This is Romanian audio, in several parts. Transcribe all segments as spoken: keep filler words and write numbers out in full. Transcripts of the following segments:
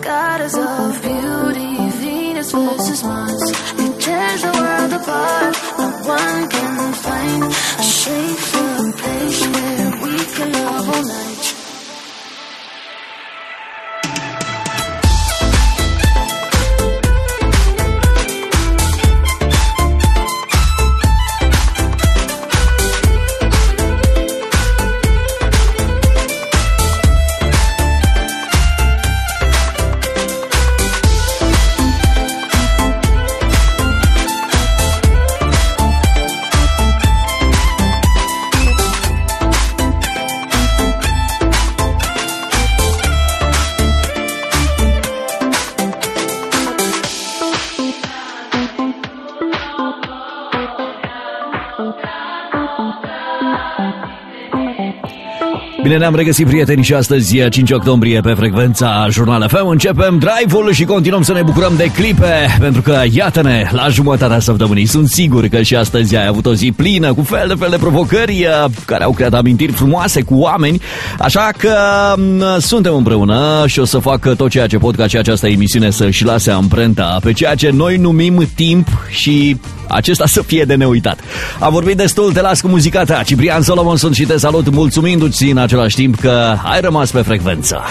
goddess of beauty, Venus versus Mars. It tears the world apart. No one can find a safer place where we can love all night. Bine ne-am regăsit, prieteni, și astăzi e cinci octombrie pe frecvența Jurnal F M. Începem drive-ul și continuăm să ne bucurăm de clipe, pentru că, iată-ne, la jumătatea săptămânii. Sunt sigur că și astăzi ai avut o zi plină, cu fel de fel de provocări care au creat amintiri frumoase cu oameni. Așa că suntem împreună și o să fac tot ceea ce pot ca și această emisiune să-și lase amprenta pe ceea ce noi numim timp și acesta să fie de neuitat. Am vorbit destul, te las cu muzica ta. Ciprian Solomon sunt și te salut, mulțumindu-ți în același timp că ai rămas pe frecvență.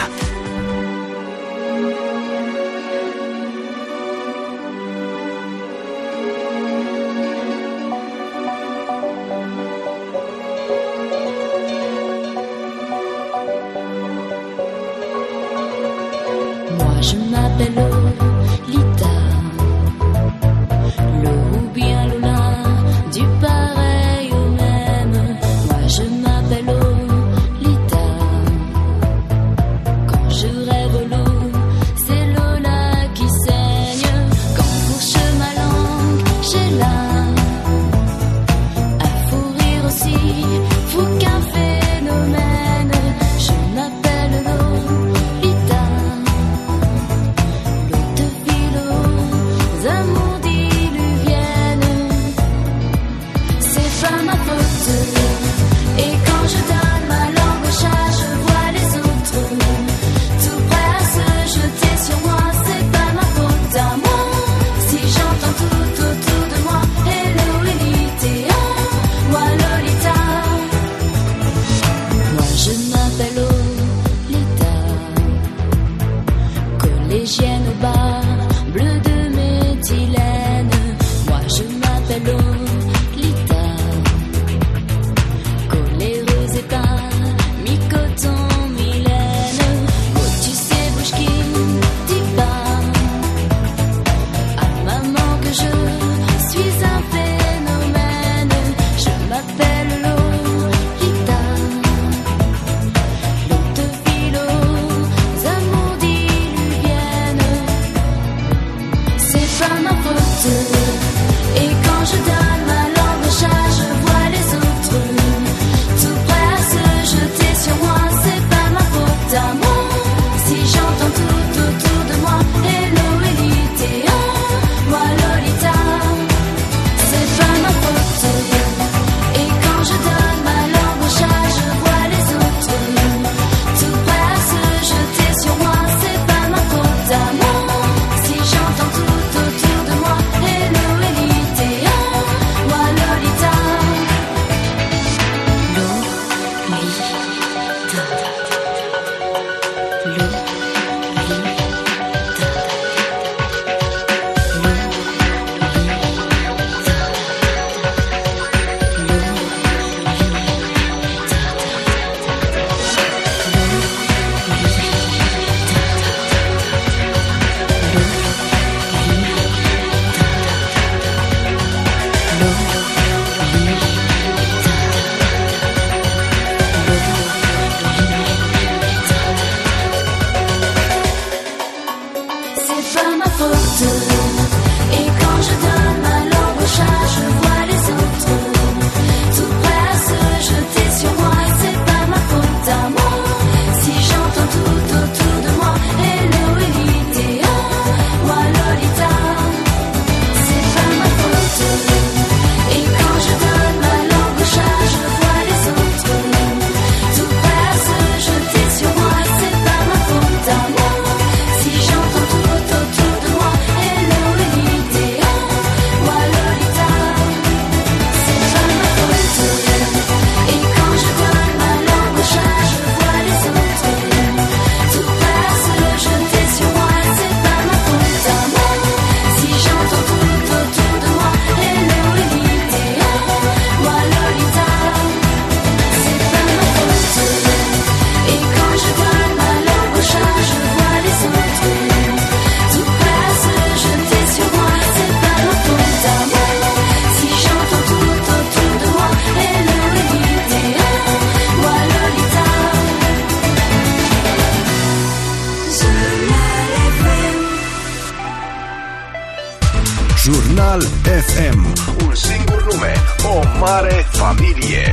F M. Un singur nume, o mare familie.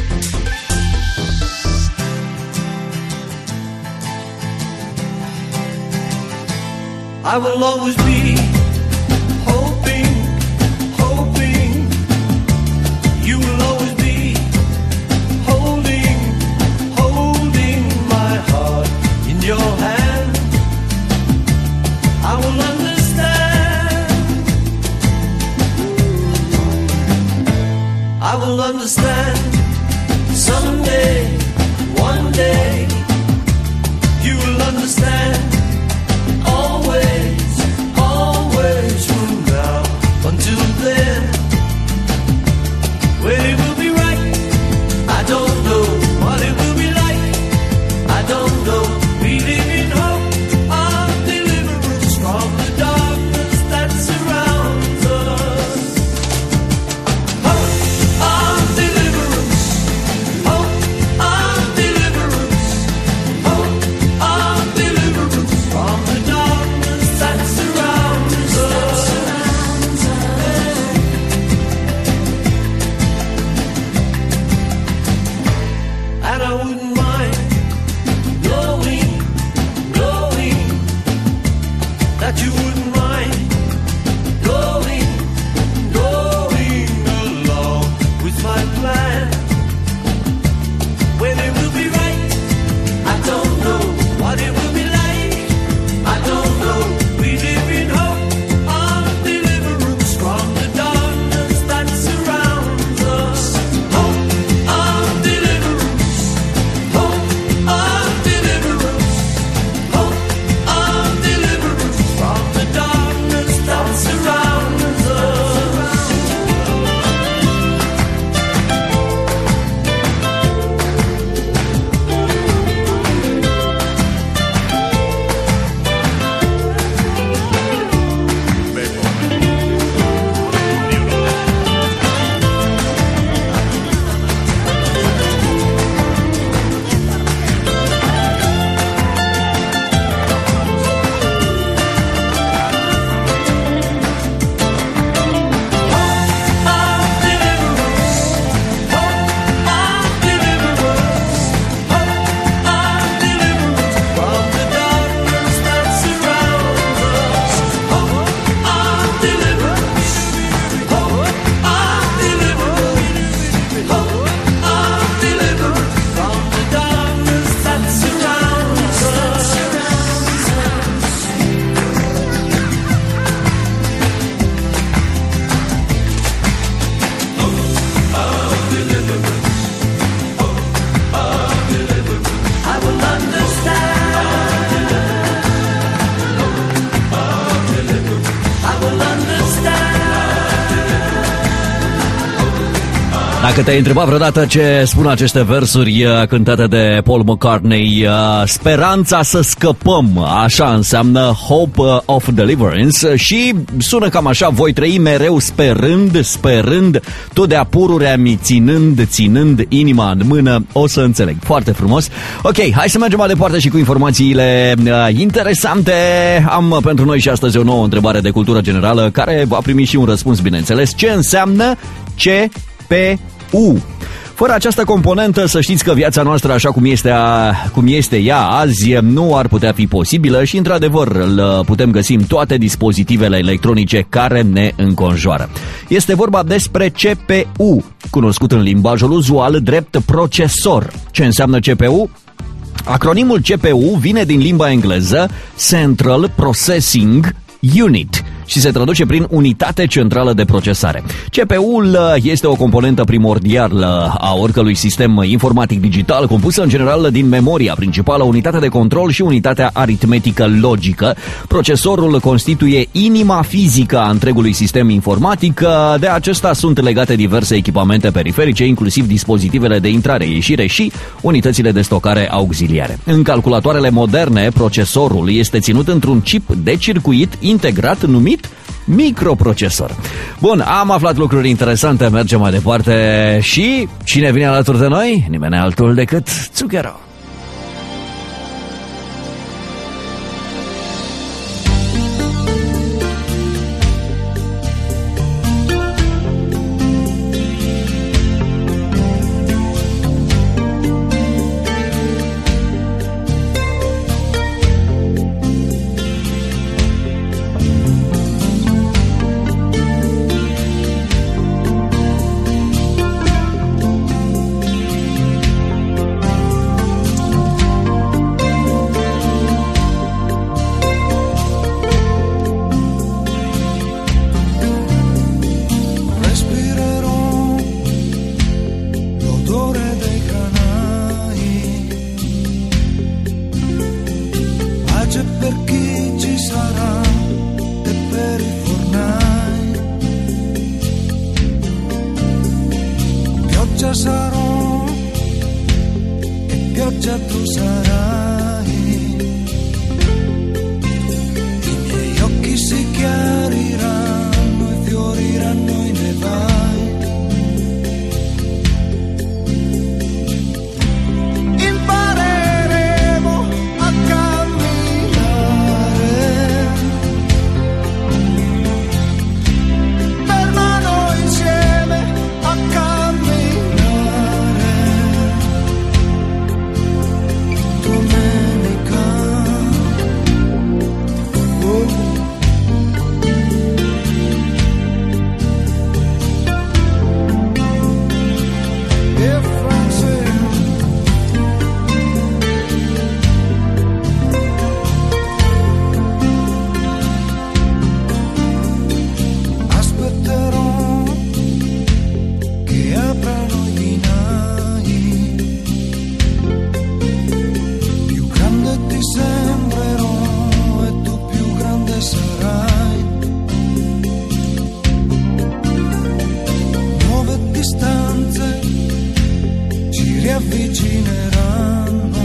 I will always be hoping, hoping. You will always be holding, holding my heart in your hand. I will understand. I will understand someday, one day. You will understand. Always, always from now until then. When it will be right, I don't know. What it will be like, I don't know. We live in hope of deliverance from the darkness that surrounds us. Hope of deliverance, hope of deliverance, hope of deliverance from the darkness that surrounds us. And I wouldn't mind knowing, knowing that you wouldn't mind going, going along with my plan. When it will be right, I don't know. What it will be like, I don't know. We live in hope of deliverance from the darkness that surrounds us. Hope of deliverance, hope of deliverance, hope of deliverance from the darkness that surrounds us. I will understand. I will understand. Dacă te-ai întrebat vreodată ce spun aceste versuri uh, cântate de Paul McCartney, uh, speranța să scăpăm, așa înseamnă Hope of Deliverance, și sună cam așa: voi trăi mereu sperând, sperând, tot de-a pururea mi ținând, ținând inima în mână. O să înțeleg. Foarte frumos. Ok, hai să mergem mai departe și cu informațiile uh, interesante. Am pentru noi și astăzi o nouă întrebare de cultură generală, care va primi și un răspuns, bineînțeles. Ce înseamnă C P U? Fără această componentă, să știți că viața noastră, așa cum este, a, cum este ea azi, nu ar putea fi posibilă și, într-adevăr, îl putem găsi în toate dispozitivele electronice care ne înconjoară. Este vorba despre C P U, cunoscut în limbajul uzual drept procesor. Ce înseamnă C P U? Acronimul C P U vine din limba engleză Central Processing Unit și se traduce prin unitate centrală de procesare. C P U-ul este o componentă primordială a oricărui sistem informatic digital, compusă în general din memoria principală, unitatea de control și unitatea aritmetică logică. Procesorul constituie inima fizică a întregului sistem informatic. De acesta sunt legate diverse echipamente periferice, inclusiv dispozitivele de intrare-ieșire și unitățile de stocare auxiliare. În calculatoarele moderne, procesorul este ținut într-un chip de circuit integrat numit microprocesor. Bun, am aflat lucruri interesante, mergem mai departe și cine vine alături de noi? Nimeni altul decât Zucchero. sarai. I miei occhi si chiariranno e fioriranno i nevai. Impareremo a camminare per mano insieme a camminare. Domenica, oh. E Francesco, aspetterò che aprano i binari. Più grande ti sembrerò e tu più grande sarai. Nuove distanze ci riavvicineranno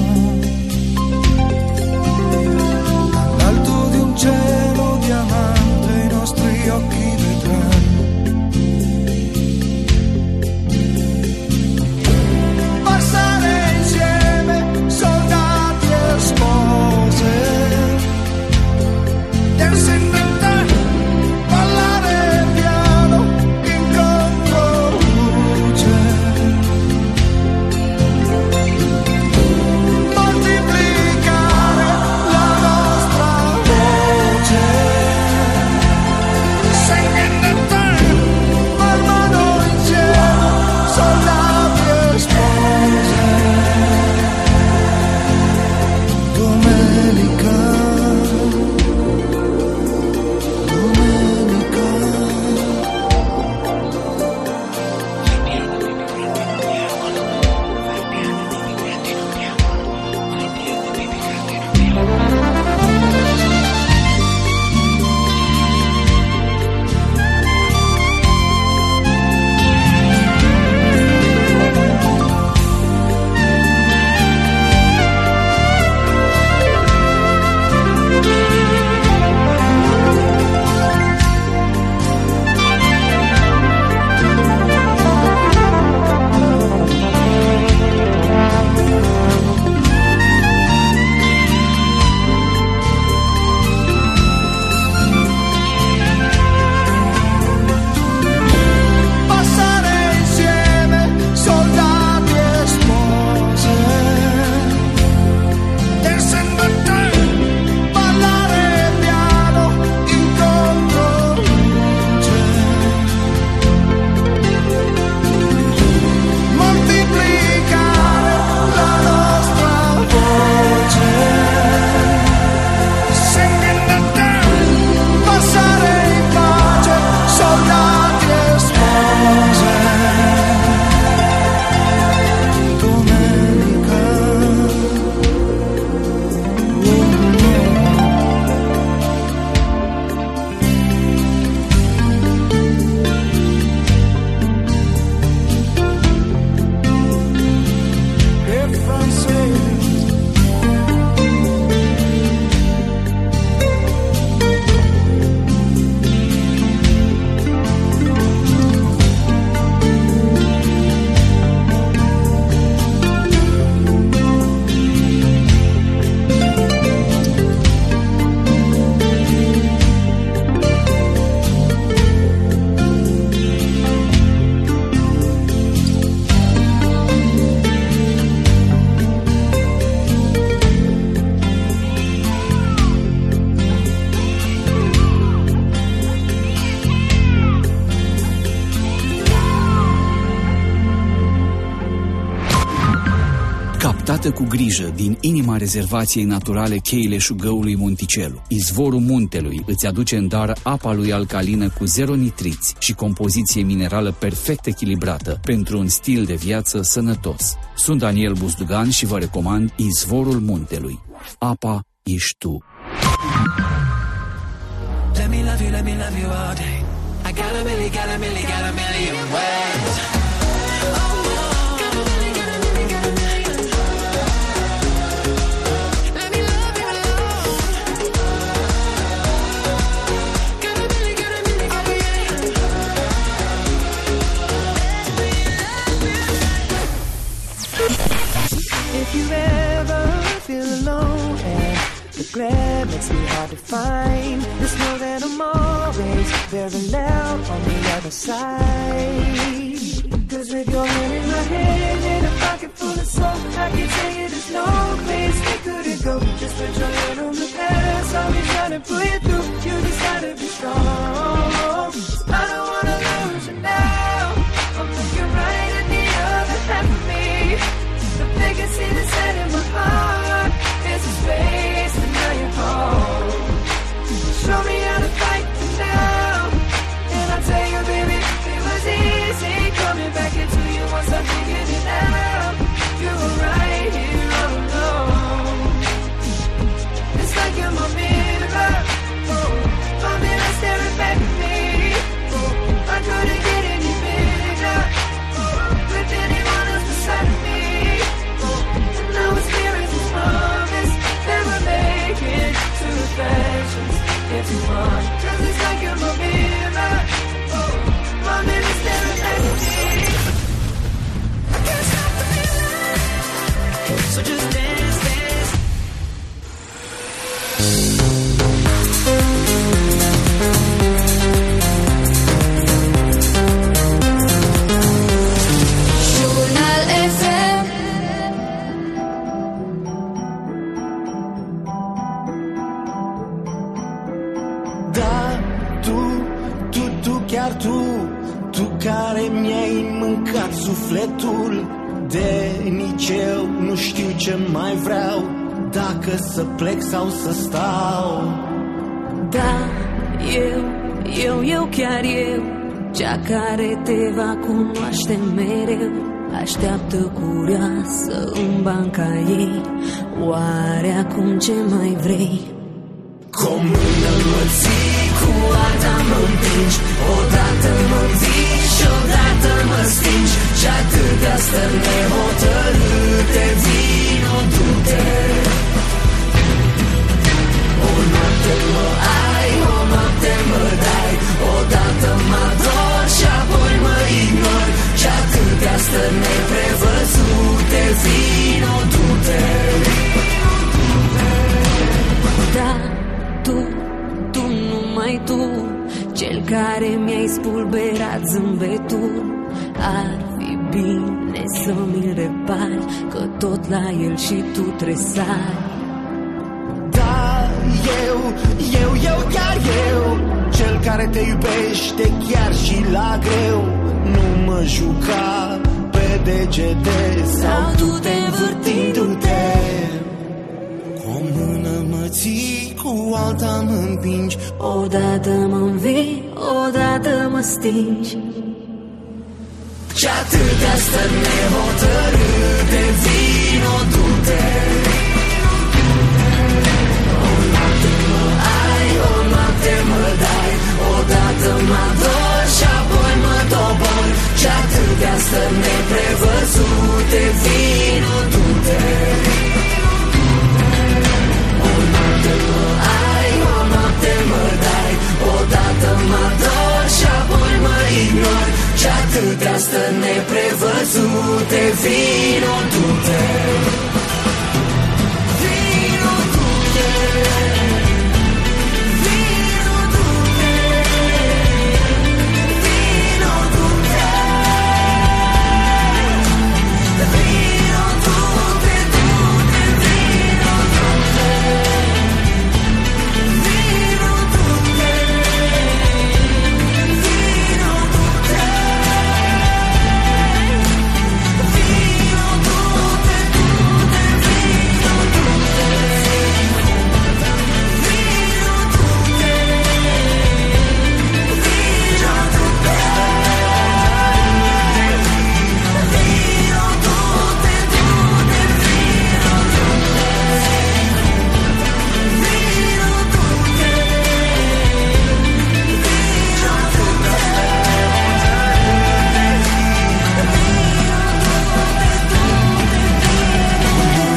all'alto di un cielo diamante, i nostri occhi vedranno. Passare insieme soldati e spose, dancing in the ballare piano in controluce. Moltiplicare la nostra voce, singing the time, per mano insieme, soldati e spose. Domenica, domenica. Passare insieme soldati e spose, dancing the time, ballare piano in controluce. Moltiplicare la nostra voce, singing the time, passare in pace, soldati e spose. Domenica, oh, e Francesco. Captată cu grijă din inima rezervației naturale Cheile Șugăului Monticelu, izvorul muntelui îți aduce în dar apa lui alcalină cu zero nitriți și compoziție minerală perfect echilibrată pentru un stil de viață sănătos. Sunt Daniel Buzdugan și vă recomand Izvorul Muntelui. Apa ești tu. Let me love you, let me love you all day. I got a million, got a million, got a million ways. Oh, got a million, got a million, got a million. The glare makes me hard to find. Just know that I'm always very loud on the other side. Cause with your hand in my hand and a pocket full of soul, I can tell you there's no place we couldn't go. Just put your hand on the past, I'll be trying to pull you through. You just gotta be strong. I don't wanna lose you now. I'm looking right at the other half of me. The biggest thing that's set in my heart is a space, and now you're home. Show me how to fight now, and I'll tell you, baby, it was easy coming back into you once I figured it out. You were right here all alone. It's like you're my mirror, oh, my mirror staring back at me. Oh, I couldn't get any bigger, oh, with anyone else beside of me. Oh, and now it's clear as a promise that we're making two reflections into one. Cause it's like you're my mirror, oh, my mirror staring back at me. I can't stop the feeling, so just dance, dance. Journal F M. Da, tu, tu, tu, chiar tu, tu care mi-ai mâncat sufletul. De nici eu nu știu ce mai vreau, dacă să plec sau să stau. Da, eu, eu, eu, chiar eu, cea care te va cunoaște mereu. Așteaptă curioasă în banca ei, oare acum ce mai vrei? Cu o mână mă ții, cu alta mă împingi, odată mă învingi și odată mă stingi. Și atâtea stări nehotărâte, vino, du-te. O noapte mă ai, o noapte mă dai, odată mă ador și apoi mă ignor. Și atâtea stări neprevăzute, vino, du-te. Da, tu, tu, numai tu, cel care mi-ai spulberat zâmbetul. Ar fi bine să mi-l repari, că tot la el și tu tresari. Da, eu, eu, eu, chiar eu, cel care te iubește chiar și la greu. Nu mă juca pe degete sau du-te învârtindu-te. Cu o mână mă ții, cu alta mă împingi, odată mă învii, odată mă stingi. și atâtea stări nehotărâte, vino, du-te. O noapte mă ai, o noapte mă dai, odată mă ador și apoi mă dobor. Și atâtea stări neprevăzute, vino, du-te. O noapte mă ai, o noapte mă dai, odată mă ador și apoi mă ignor. Și atâtea stări neprevăzute, vino, du-te.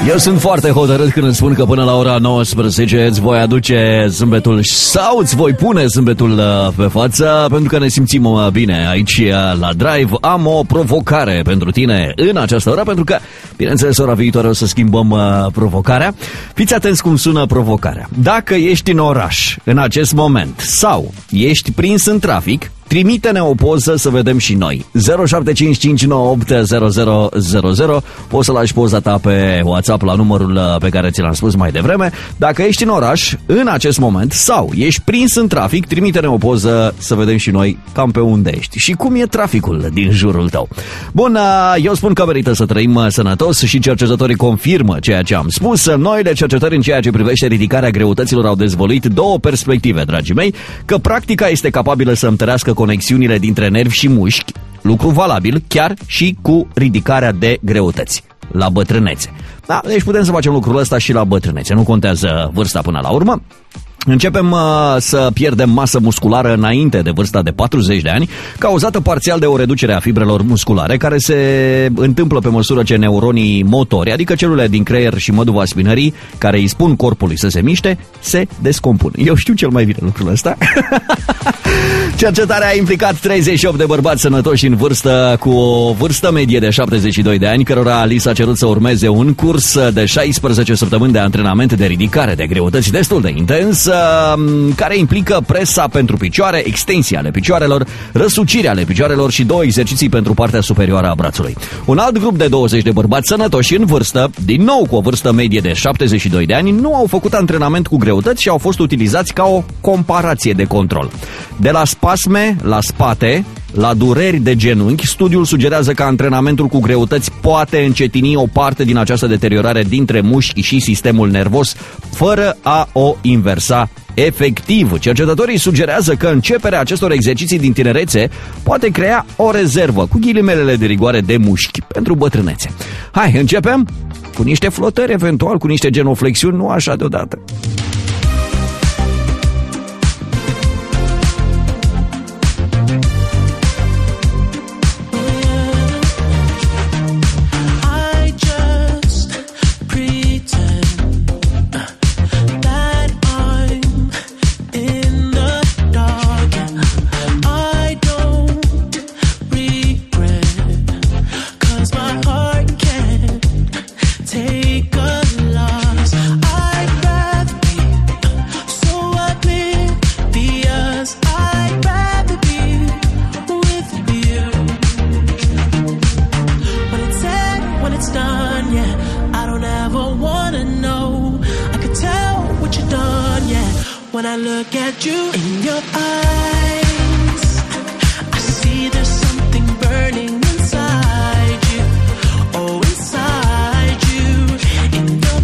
Eu sunt foarte hotărât când îmi spun că până la ora nouăsprezece îți voi aduce zâmbetul sau îți voi pune zâmbetul pe față, pentru că ne simțim bine aici la Drive. Am o provocare pentru tine în această oră, pentru că, bineînțeles, ora viitoare o să schimbăm provocarea. Fiți atenți cum sună provocarea. Dacă ești în oraș în acest moment sau ești prins în trafic, trimite-ne o poză să vedem și noi. zero șapte cinci cinci nouă opt zero zero zero zero. Poți să lași poza ta pe WhatsApp la numărul pe care ți l-am spus mai devreme. Dacă ești în oraș în acest moment sau ești prins în trafic, trimite-ne o poză să vedem și noi cam pe unde ești și cum e traficul din jurul tău. Bun, eu spun că merită să trăim sănătos și cercetătorii confirmă ceea ce am spus. Noile cercetări în ceea ce privește ridicarea greutăților au dezvăluit două perspective, dragii mei, că practica este capabilă să întărească conexiunile dintre nervi și mușchi, lucru valabil chiar și cu ridicarea de greutăți la bătrânețe. Da, deci putem să facem lucrul ăsta și la bătrânețe, nu contează vârsta până la urmă. Începem uh, să pierdem masă musculară înainte de vârsta de patruzeci de ani, cauzată parțial de o reducere a fibrelor musculare, care se întâmplă pe măsură ce neuronii motori, adică celulele din creier și măduva spinării, care îi spun corpului să se miște, se descompun. Eu știu cel mai bine lucrul ăsta. Cercetarea a implicat treizeci și opt de bărbați sănătoși în vârstă, cu o vârstă medie de șaptezeci și doi de ani, cărora li s-a cerut să urmeze un curs de șaisprezece săptămâni de antrenament de ridicare de greutăți destul de intens, care implică presa pentru picioare, extensia ale picioarelor, răsucirea ale picioarelor și două exerciții pentru partea superioară a brațului. Un alt grup de douăzeci de bărbați sănătoși în vârstă, din nou cu o vârstă medie de șaptezeci și doi de ani, nu au făcut antrenament cu greutăți și au fost utilizați ca o comparație de control. De la spasme la spate, la dureri de genunchi, studiul sugerează că antrenamentul cu greutăți poate încetini o parte din această deteriorare dintre mușchi și sistemul nervos, fără a o inversa efectiv. Cercetătorii sugerează că începerea acestor exerciții din tinerețe poate crea o rezervă, cu ghilimelele de rigoare, de mușchi pentru bătrânețe. Hai, începem cu niște flotări, eventual cu niște genoflexiuni, nu așa deodată. When I look at you in your eyes, I see there's something burning inside you. Oh, inside you, in your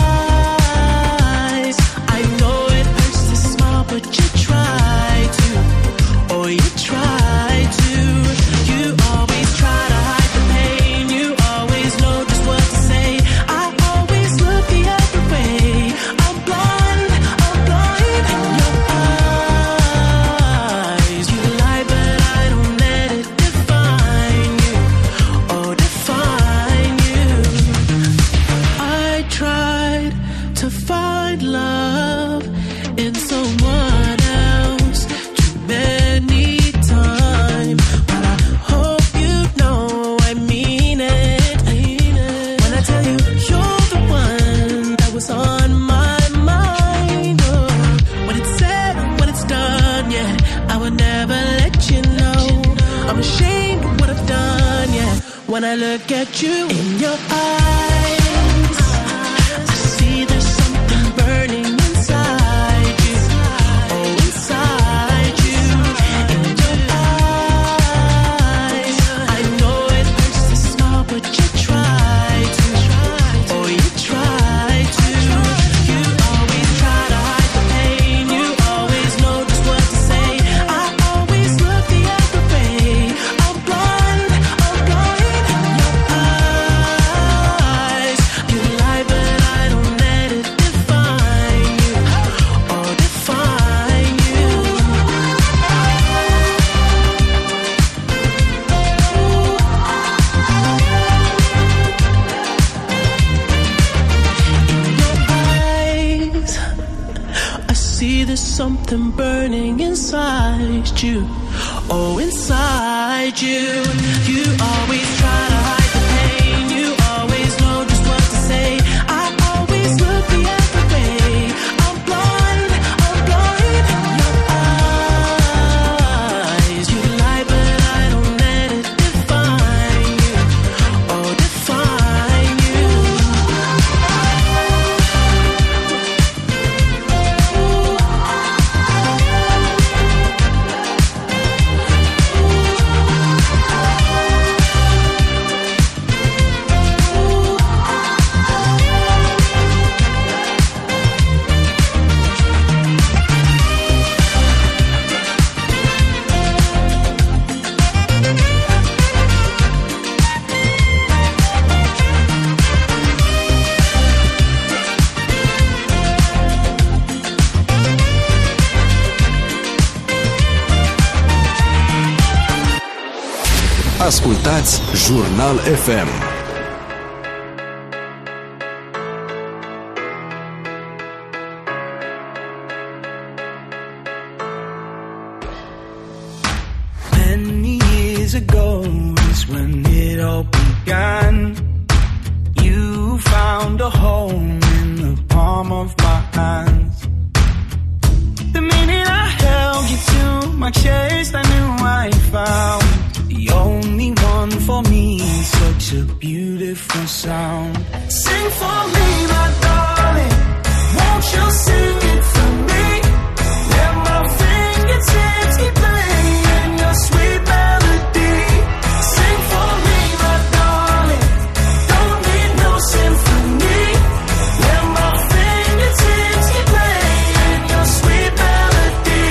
eyes. I know it hurts to smile, but you try to. Oh, you try to. You always try to hide the pain. You always know just what to say. I always look the other way. I'm blind, I'm blind. When I look at you in your eyes, I see there's something burning inside you. Oh, inside you, in your eyes. I know it hurts to smile, but you try to. Oh, you try to. You always try to hide the pain. You always know just what to say. I always look the other way. I'm blind, I'm blind. see there's something burning inside you. Oh, inside you. You always try to hide the pain. You always know just what to say. I always look the other way. I'm blind, I'm blind. Your eyes, you lie, but I don't let it define you. Oh, define you. Ascultați Jurnal F M. Many years ago is when it all began. You found a home in the palm of my hands. The minute I held you to my chest, I knew I found the only one for me, such a beautiful sound. Sing for me, my darling, won't you sing it for me? Let my fingertips keep playing your sweet melody. Sing for me, my darling, don't need no symphony. Let my fingertips keep playing your sweet melody.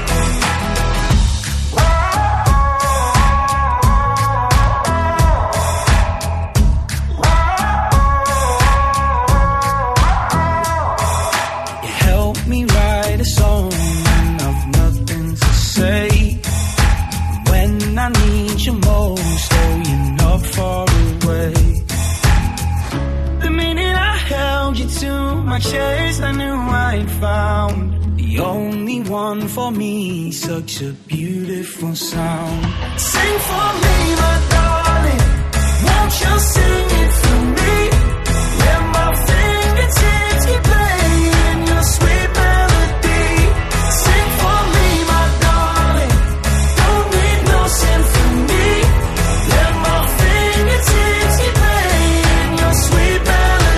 My chest, I knew I'd found the only one for me, such a beautiful sound. Sing for me, my darling, won't you sing it for me? Let my fingertips keep playing your sweet melody. Sing for me, my darling, don't need no symphony. Let my fingertips keep playing your sweet melody.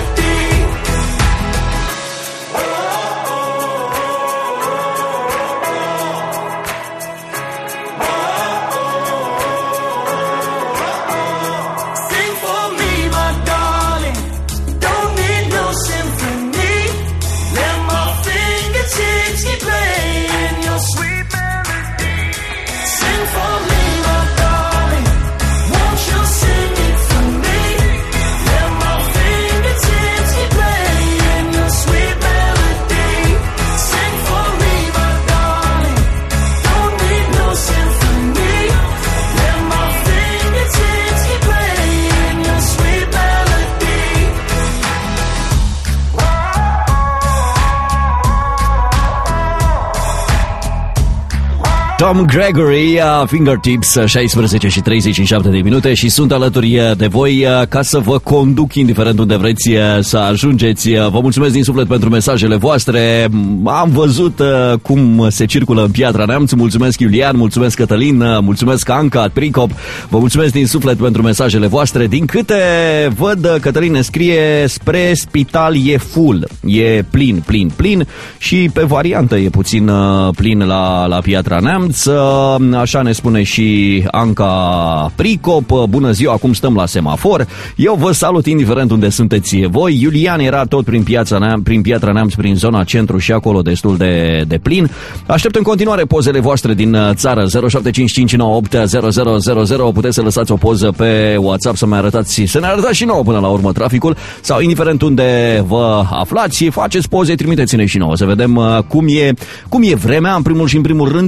Tom Gregory, uh, Fingertips, șaisprezece și treizeci și șapte de minute și sunt alături de voi uh, ca să vă conduc indiferent unde vreți uh, să ajungeți. Uh, vă mulțumesc din suflet pentru mesajele voastre. Am văzut uh, cum se circulă în Piatra Neamț. Mulțumesc Iulian, mulțumesc Cătălin, uh, mulțumesc Anca, Pricop. Vă mulțumesc din suflet pentru mesajele voastre. Din câte văd, Cătălin ne scrie spre spital e full. E plin, plin, plin și pe variantă e puțin uh, plin la, la Piatra Neamț. Așa ne spune și Anca Pricop. Bună ziua, acum stăm la semafor. Eu vă salut indiferent unde sunteți voi. Iulian era tot prin, piața Neam, prin Piatra Neamț, prin zona centru și acolo destul de, de plin. Aștept în continuare pozele voastre din țară. Zero șapte cinci cinci nouă opt zero zero zero zero. Puteți să lăsați o poză pe WhatsApp să, mai arătați, să ne arătați și nouă până la urmă traficul, sau indiferent unde vă aflați, faceți poze, trimiteți-ne și nouă să vedem cum e, cum e vremea în primul și în primul rând și cum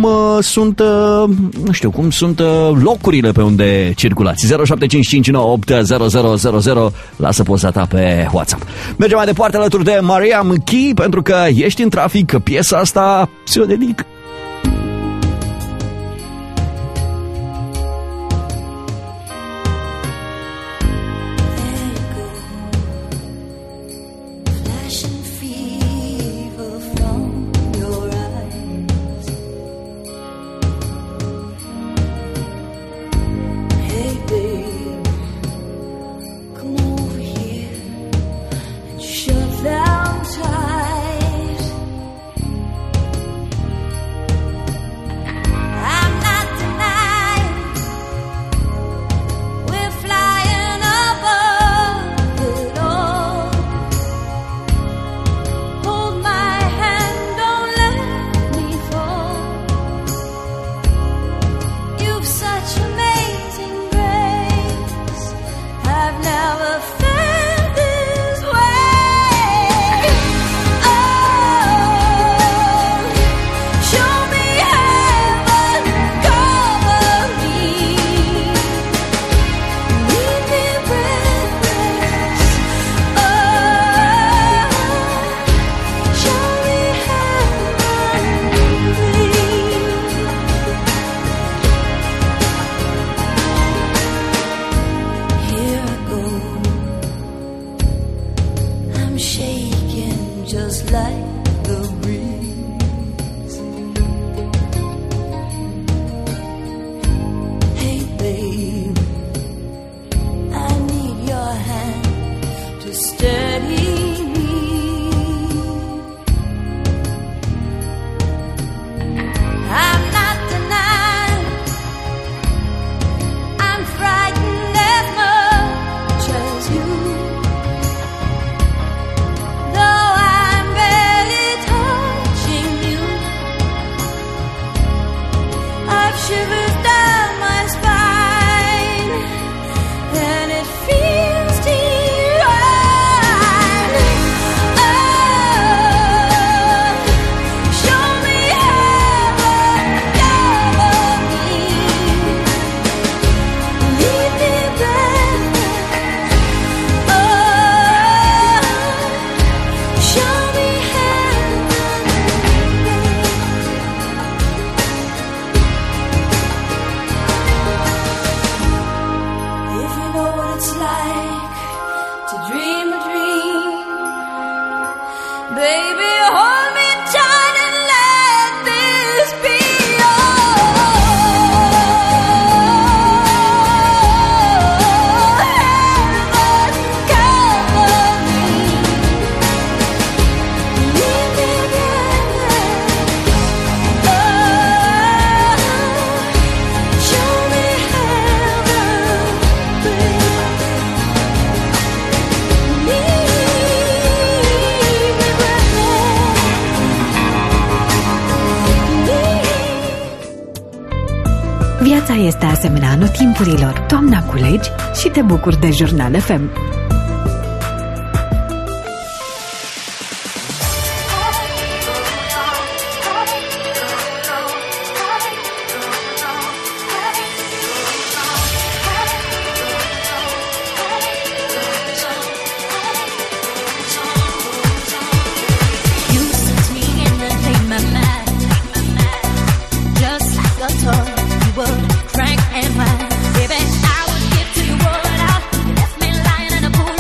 uh, sunt, uh, nu știu, cum sunt uh, locurile pe unde circulați. zero șapte cinci cinci nouă opt zero zero zero zero, lasă poza ta pe WhatsApp. Mergem mai departe alături de Mariam Key, pentru că ești în trafic, că piesa asta ți-o dedic. Viața este asemenea anotimpurilor. Toamna culegi și te bucuri de Jurnal F M. Crank and wine, baby. I would give to you all out. You left me lying in a pool.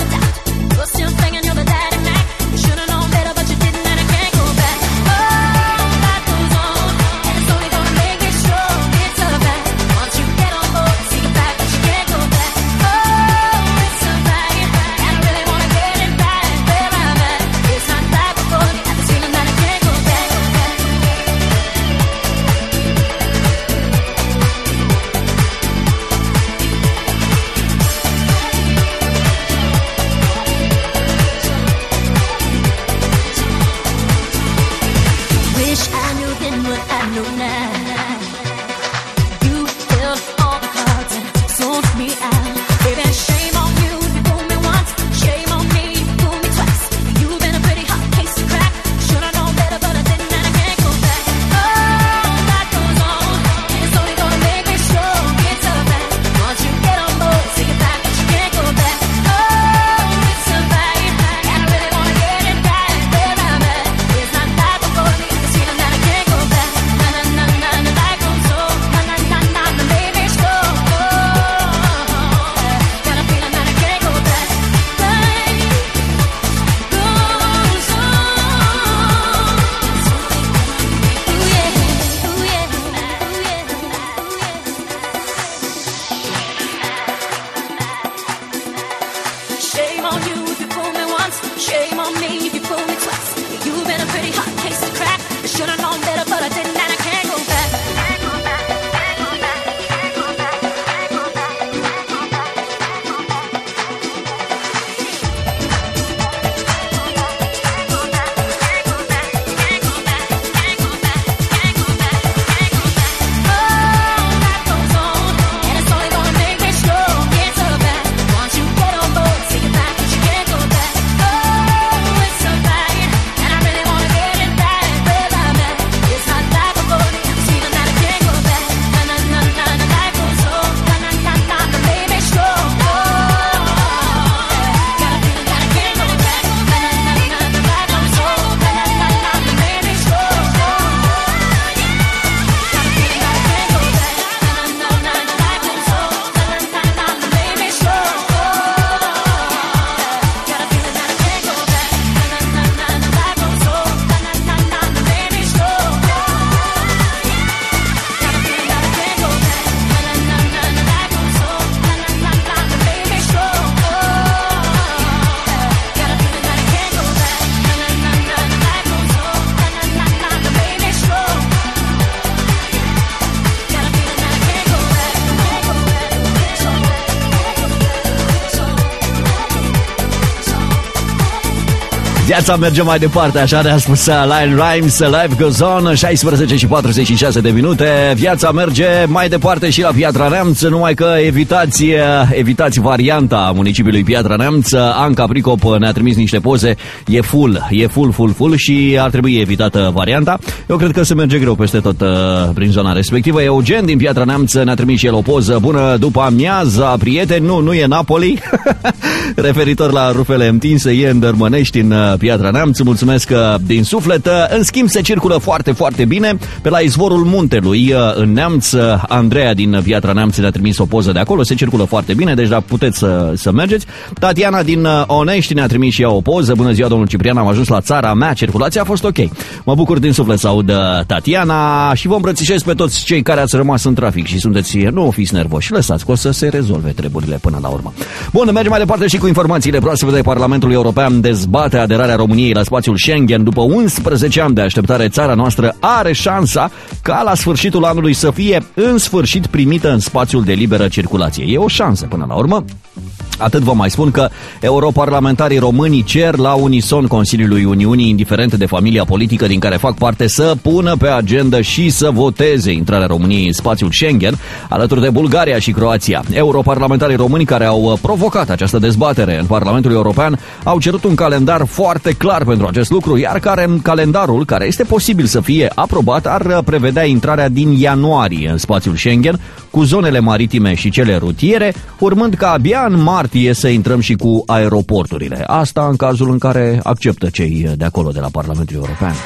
Viața merge mai departe, așa ne-a spus Lion Rhymes, Life Goes On, șaisprezece și patruzeci și șase de minute. Viața merge mai departe și la Piatra Neamț, numai că evitați, evitați varianta municipiului Piatra Neamț. Anca Pricop ne-a trimis niște poze, e full, e full, full, full și ar trebui evitată varianta. Eu cred că se merge greu peste tot uh, prin zona respectivă. Eugen din Piatra Neamț ne-a trimis și el o poză. Bună după amiaza, prieteni, nu, nu e Napoli. Referitor la rufele întinse, e în Dărmănești, în Piatra Neamț. Mulțumesc din suflet. În schimb, se circulă foarte, foarte bine pe la izvorul muntelui în Neamț. Andreea din Piatra Neamț ne-a trimis o poză de acolo. Se circulă foarte bine, deci da, puteți să, să mergeți. Tatiana din Onești ne-a trimis și ea o poză. Bună ziua, domnul Ciprian, am ajuns la țara mea. Circulația a fost ok. Mă bucur din suflet să aud Tatiana și vă îmbrățișez pe toți cei care ați rămas în trafic și sunteți, nu fiți nervoși, lăsați că o să se rezolve treburile până la urmă. Bun, mergem mai departe și cu informațiile proaspete. Parlamentul European dezbate aderarea României la spațiul Schengen. După unsprezece ani de așteptare, țara noastră are șansa ca la sfârșitul anului să fie în sfârșit primită în spațiul de liberă circulație. E o șansă până la urmă. Atât vă mai spun că europarlamentarii români cer la unison Consiliului Uniunii, indiferent de familia politică din care fac parte, să pună pe agenda și să voteze intrarea României în spațiul Schengen, alături de Bulgaria și Croația. Europarlamentarii români care au provocat această dezbatere în Parlamentul European au cerut un calendar foarte clar pentru acest lucru, iar care calendarul, care este posibil să fie aprobat, ar prevedea intrarea din ianuarie în spațiul Schengen, cu zonele maritime și cele rutiere, urmând ca abia în martie să intrăm și cu aeroporturile. Asta în cazul în care acceptă cei de acolo, de la Parlamentul European.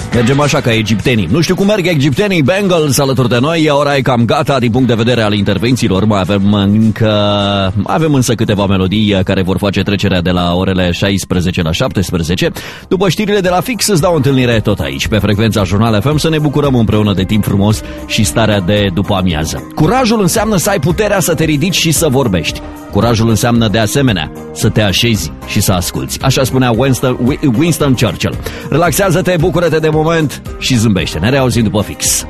Mergem așa ca egiptenii. Nu știu cum merg egiptenii. Bengals alături de noi. Ora e cam gata din punct de vedere al intervențiilor. Mai avem încă... Mai avem însă câteva melodii care vor face trecerea de la orele șaisprezece la șaptesprezece. După știrile de la Fix îți dau întâlnire tot aici, pe frecvența Jurnal F M, să ne bucurăm împreună de timp frumos și starea de după amiază. Curajul înseamnă să ai puterea să te ridici și să vorbești. Curajul înseamnă de asemenea să te așezi și să asculți. Așa spunea Winston, Winston Churchill. Relaxează-te, bucură-te de moment și zâmbește. Ne reauzim după Fix.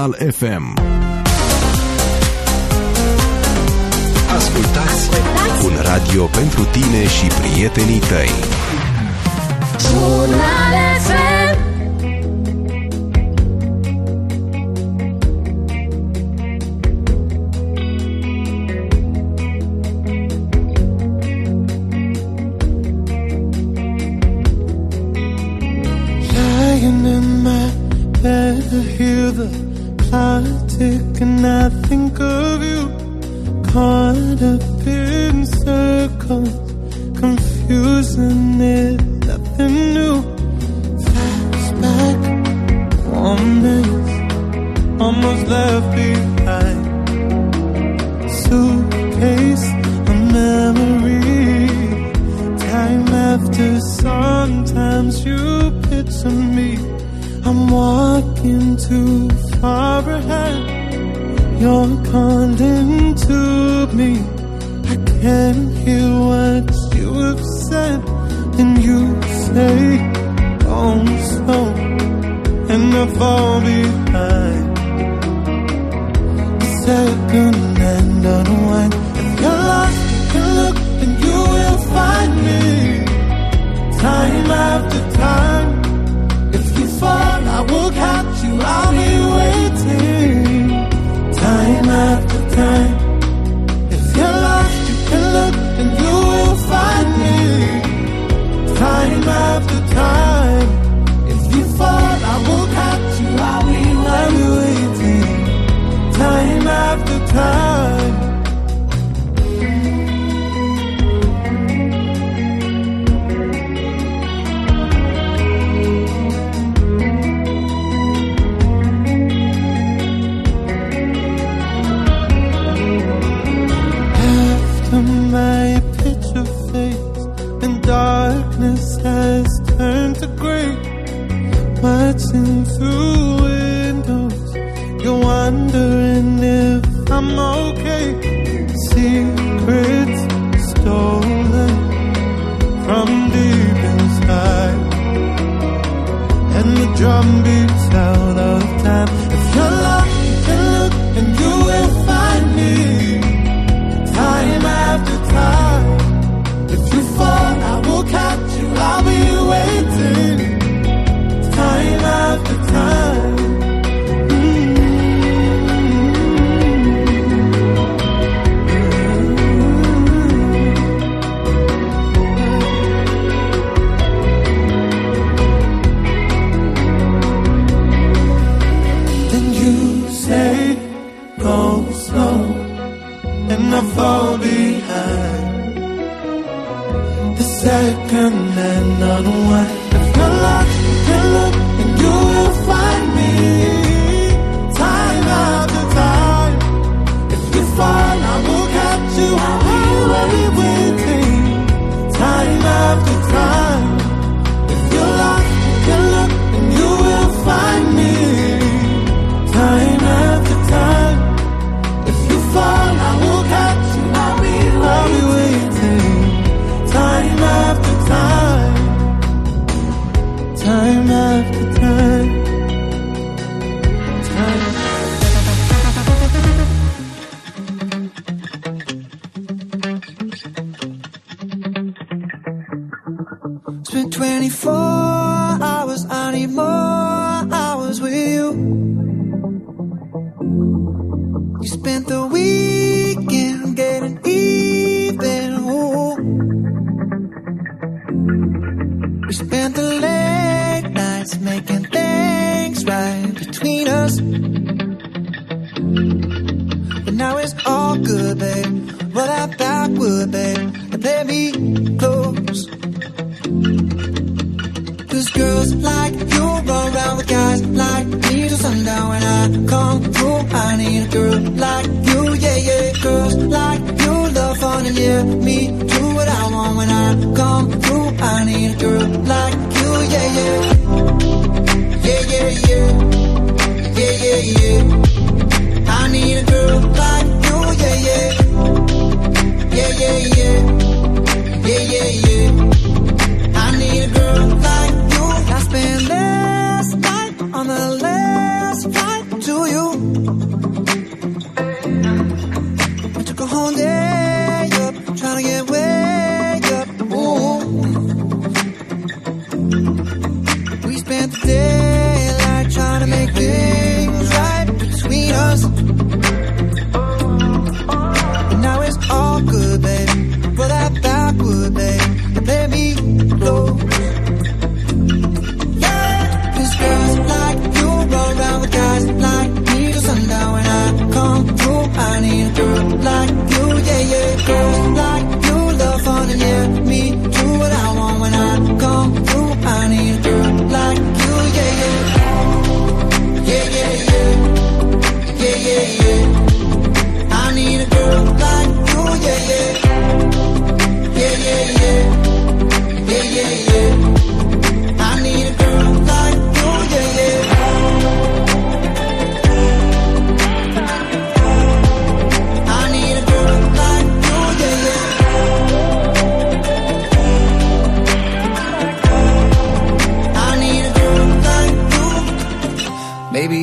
Regional F M. Ascultați un radio pentru tine și prietenii tăi. Regional F M. Lying in my bed, I hear the clock tick and I think of you. Caught up in circles, confusing it, nothing new. Flashback, warm days, almost left behind. Suitcase, a memory. Time after, sometimes you picture me. I'm walking too far ahead. You're calling to me. I can't hear what you have said. And you say, oh, slow, and I fall behind. The second hand unwind. If you're lost, you can look and you will find me. Time after time. If you fall, I will catch you. I'll be waiting. Time after time. If you're lost, you can look and you will find me. Time after time. If you fall, I will catch you. I'll be, I'll be waiting. Time after time. My picture fades and darkness has turned to grey. Watching through windows, you're wondering if I'm okay. Secrets stolen from deep inside, and the drum beats out of time. If you're lost, you can look and you will find me. Time after time. If you fall, I will catch you. I'll be waiting. Time after time. Then you say, go slow, and I fall behind. The second and unwind. If you're lost, you can look and you will find me. Time after time. If you fall, I will catch you. I'll be waiting. Time after time. If you're lost, you can look and you will find me. Time after time. If you fall, I will catch you. I'll be, I'll be waiting. Time after time. Time after time. Time. Spent twenty-four hours, I need more hours with you. You spent the weekend getting even. Ooh. We spent the late nights making things right between us. But now it's all good, babe. Roll that backward, babe, and play me close. Cause girls like you run around with guys like me till sundown. When I come through, I need a girl like you, yeah, yeah. Girls like you love fun and yeah, me do what I want. When I come through, I need a girl like you, yeah, yeah. Yeah, yeah, yeah. Yeah, yeah, yeah. I need a girl like you, yeah, yeah. Yeah, yeah, yeah. Yeah, yeah, yeah. I need a girl like you. I spent last night on the last flight to you.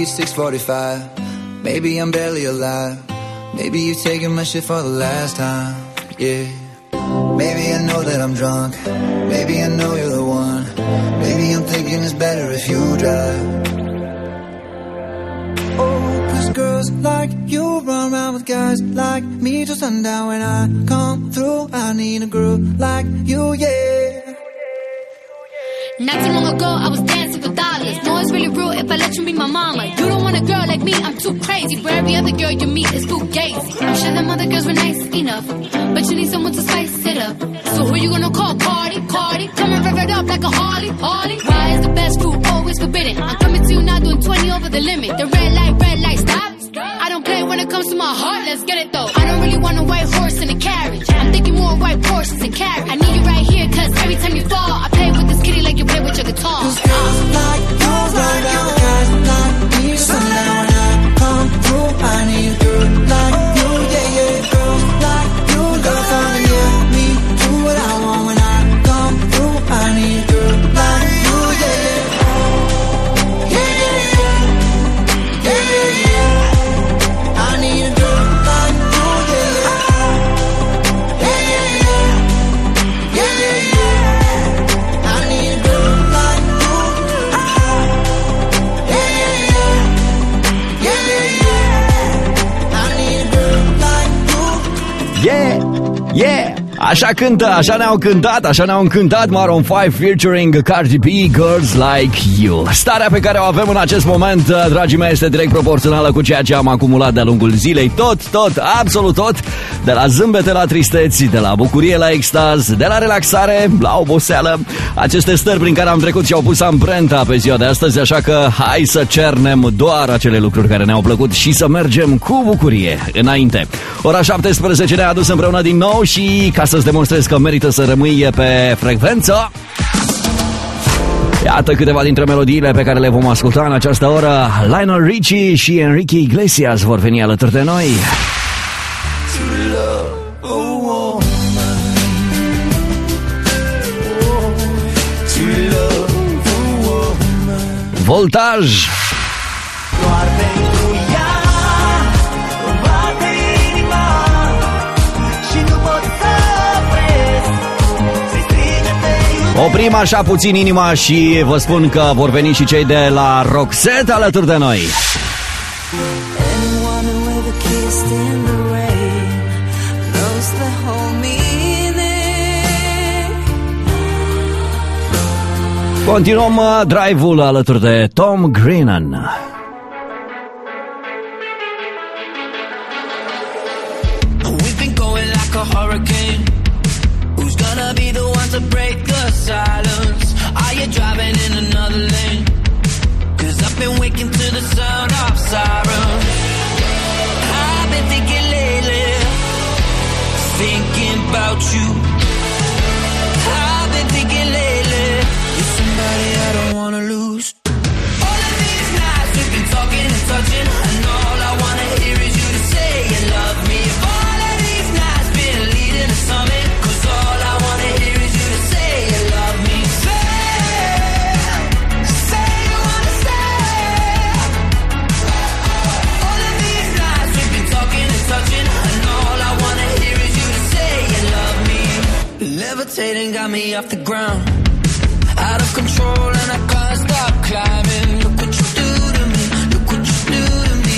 it's six forty-five. Maybe I'm barely alive. Maybe you're taking my shit for the last time. Yeah. Maybe I know that I'm drunk. Maybe I know you're the one. Maybe I'm thinking it's better if you drive. Oh, cause girls like you run around with guys like me till sundown. When I come through, I need a girl like you, yeah. Not too long ago, I was dancing for dollars. No, it's really real if I let you be my mama. You don't want a girl like me, I'm too crazy. For every other girl you meet is fugazi. I'm sure them other girls were nice enough, but you need someone to spice it up. So who you gonna call? Cardi, Cardi. Come and rev it up like a Harley, Harley. Why is the best food always forbidden? I'm coming to you now doing twenty over the limit. The red light, red light, stop. I don't play when it comes to my heart, let's get it though. I don't really want a white horse in a carriage. I'm thinking more white horses and carriage. I need you right here, cause every time you fall, I play with this kitty like you play with your guitar. Cause girls like you run around with guys like me till sundown. When I come through, I need a girl like you, yeah, yeah. Girls like you, gotta find me, yeah. Me, do what I want when I come through. I need a girl like you, yeah, yeah. Yeah, yeah, yeah. Yeah, yeah, yeah. I need a girl like you, yeah, yeah. Yeah, yeah, yeah. Yeah, yeah, yeah. I need a girl like you. Yeah, yeah, yeah. Yeah, yeah, yeah. I need a girl like you. Yeah, yeah. Așa cântă, așa ne-au cântat, așa ne-au încântat Maroon cinci featuring Cardi B, Girls Like You. Starea pe care o avem în acest moment, dragii mei, este direct proporțională cu ceea ce am acumulat de-a lungul zilei. Tot, tot, absolut tot. De la zâmbete la tristeți, de la bucurie la extaz, de la relaxare la oboseală. Aceste stări prin care am trecut și-au pus amprenta pe ziua de astăzi, așa că hai să cernem doar acele lucruri care ne-au plăcut și să mergem cu bucurie înainte. Ora șaptesprezece ne-a adus împreună din nou și ca să-ți demonstrez că merită să rămâi pe frecvență, iată câteva dintre melodiile pe care le vom asculta în această oră. Lionel Richie și Enrique Iglesias vor veni alături de noi. Voltaj. Doar pentru ea îmi bate inima și nu pot să opresc să-i strige-te iubesc. Oprim așa puțin inima și vă spun că vor veni și cei de la Roxette alături de noi. Anyone who ever kissed in the rain knows the whole meaning. Continuăm uh, drive-ul alături de Tom Grennan. We've been going like a hurricane. Who's gonna be the one to break the silence? Are you driving in another lane? Cause I've been waking to the sound of sirens. I've been thinking lately, thinking about you. I've been thinking lately, you're somebody I don't wanna lose. All of these nights we've been talking and touching, and all I wanna hear is you to say you love me. If all of these nights been leading to something, cause all I wanna hear is you to say you love me. Say, say you wanna say. All of these nights we've been talking and touching, and all I wanna hear is you to say you love me. Levitating got me off the ground, out of control and I can't stop climbing. Look what you do to me, look what you do to me.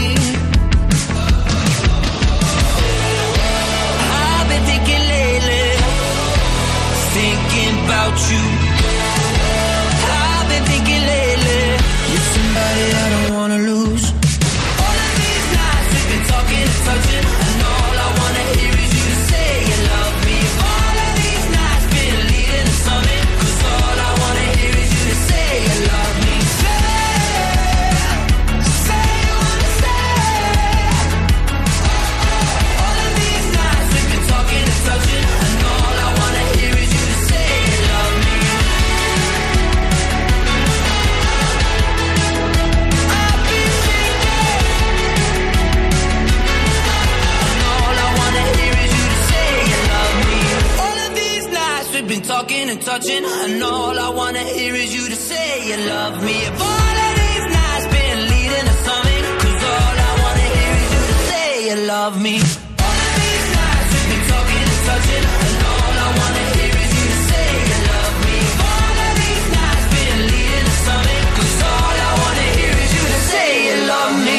I've been thinking lately, thinking about you. I've been thinking lately, you're somebody I don't wanna lose. All of these nights we've been talking and touching, and all I wanna hear is you to say you love me. If all of these nights been leading to something, cause all I wanna hear is you to say you love me. Say, say you wanna say. All of these nights we've been talking and touching, and all I wanna hear is you to say you love me. I've been thinking, and all I wanna hear is you to say you love me. All of these nights we've been talking and touching, and all I wanna hear is you to say you love me. If all of these nights been leading you love me. All of these nights we've been talking and touching, and all I wanna hear is you to say you love me. All of these nights been leading to something, 'cause all I wanna hear is you to say you love me.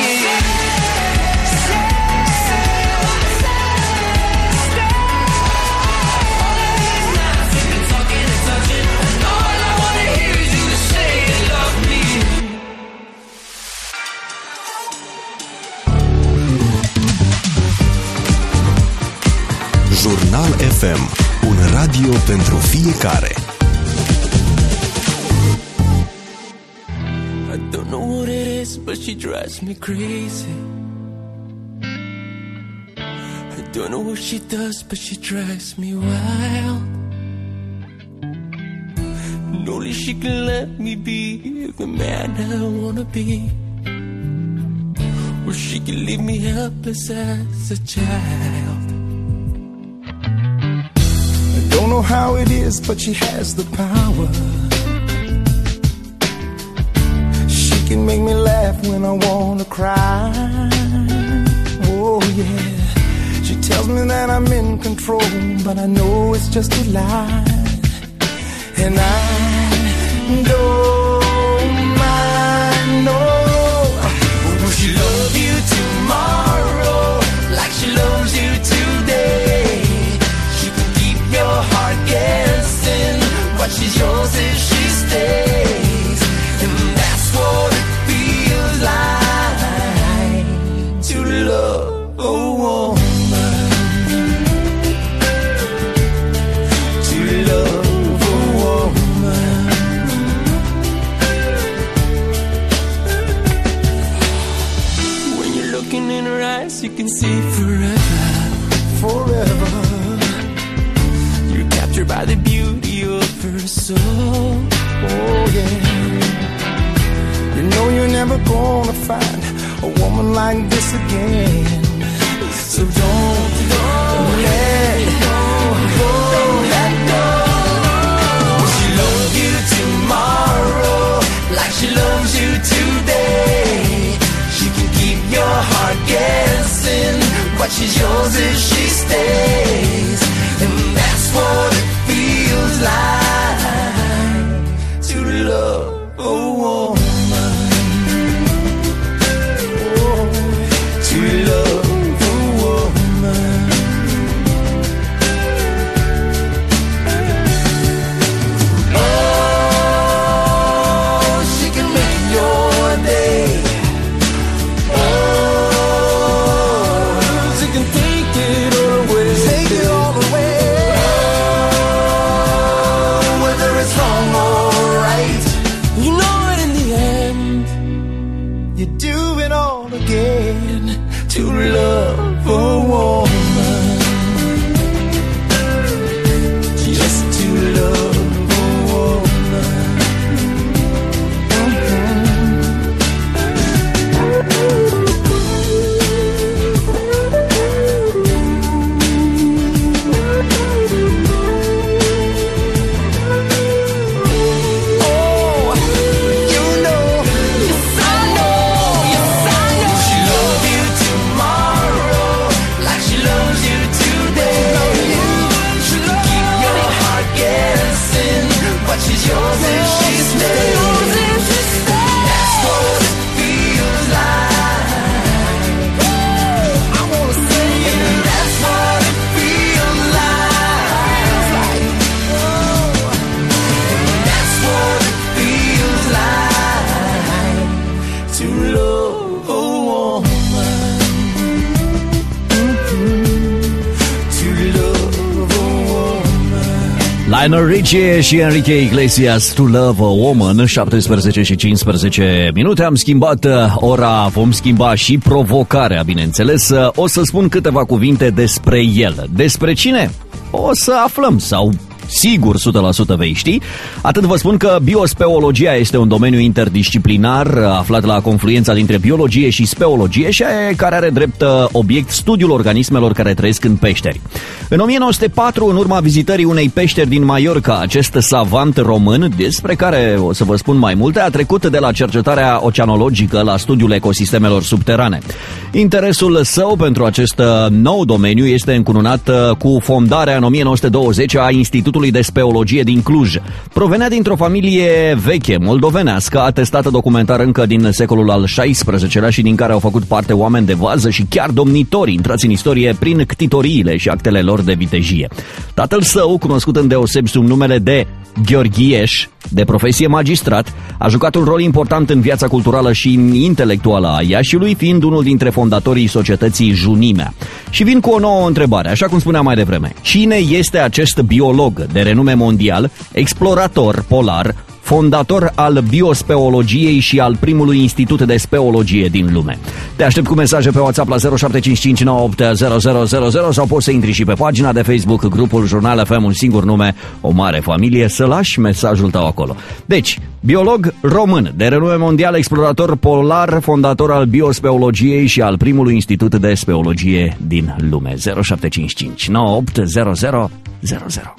Jurnal F M, un radio pentru fiecare. I don't know what it is, but she drives me crazy. I don't know what she does, but she drives me wild. And only she can let me be the man I wanna be, or she can leave me helpless as a child. Don't know how it is, but she has the power. She can make me laugh when I wanna cry. Oh yeah. She tells me that I'm in control, but I know it's just a lie. And I don't mind, no. Will she love you tomorrow like she loves you today? Your heart guessing what she's yours if she stays, and that's what it feels like to love a woman, to love a woman. When you're looking in her eyes, you can see forever, forever. By the beauty of her soul. Oh yeah. You know you're never gonna find a woman like this again. So don't, don't let go, don't let go. Will she love you tomorrow like she loves you today? She can keep your heart guessing, but she's yours if she stays, and that's what it feels like to love a woman, oh, to love a woman. Oh, she can make your day. Oh, she can take it all away, take it all away. To love a woman, just to love a woman. Oh, you know, yes I know, yes I know. She love you tomorrow like she loves you today. She can keep your heart guessing, but she's yours if she stays. That's what it feels like. I wanna say it. That's what it feels like. Oh, that's what it feels like to love a woman. Lionel Richie și Enrique Iglesias, To Love a Woman. Șaptesprezece și cincisprezece minute. Am schimbat ora, vom schimba și provocarea, bineînțeles. O să spun câteva cuvinte despre el. Despre cine? O să aflăm, sau sigur, o sută la sută vei ști. Atât vă spun că biospeologia este un domeniu interdisciplinar aflat la confluența dintre biologie și speologie și care are drept obiect studiul organismelor care trăiesc în peșteri. În o mie nouă sute patru, în urma vizitării unei peșteri din Mallorca, acest savant român, despre care o să vă spun mai multe, a trecut de la cercetarea oceanologică la studiul ecosistemelor subterane. Interesul său pentru acest nou domeniu este încununat cu fondarea în o mie nouă sute douăzeci a Institutului de Speologie din Cluj. Provenea dintr-o familie veche, moldovenească, atestată documentar încă din secolul al șaisprezecelea și din care au făcut parte oameni de vază și chiar domnitori intrați în istorie prin ctitoriile și actele lor de vitejie. Tatăl său, cunoscut îndeosebi sub numele de Gheorghieș, de profesie magistrat, a jucat un rol important în viața culturală și intelectuală a Iașiului, fiind unul dintre fondatorii societății Junimea. Și vin cu o nouă întrebare, așa cum spuneam mai devreme. Cine este acest biolog de renume mondial, explorator polar, fondator al biospeologiei și al primului institut de speologie din lume? Te aștept cu mesaje pe WhatsApp la zero șapte cinci cinci nouă opt zero zero zero zero sau poți să intri și pe pagina de Facebook, grupul Jurnal F M, un singur nume, o mare familie, să lași mesajul tău acolo. Deci, biolog român de renume mondial, explorator polar, fondator al biospeologiei și al primului institut de speologie din lume. zero șapte cinci cinci nouă opt zero zero zero zero.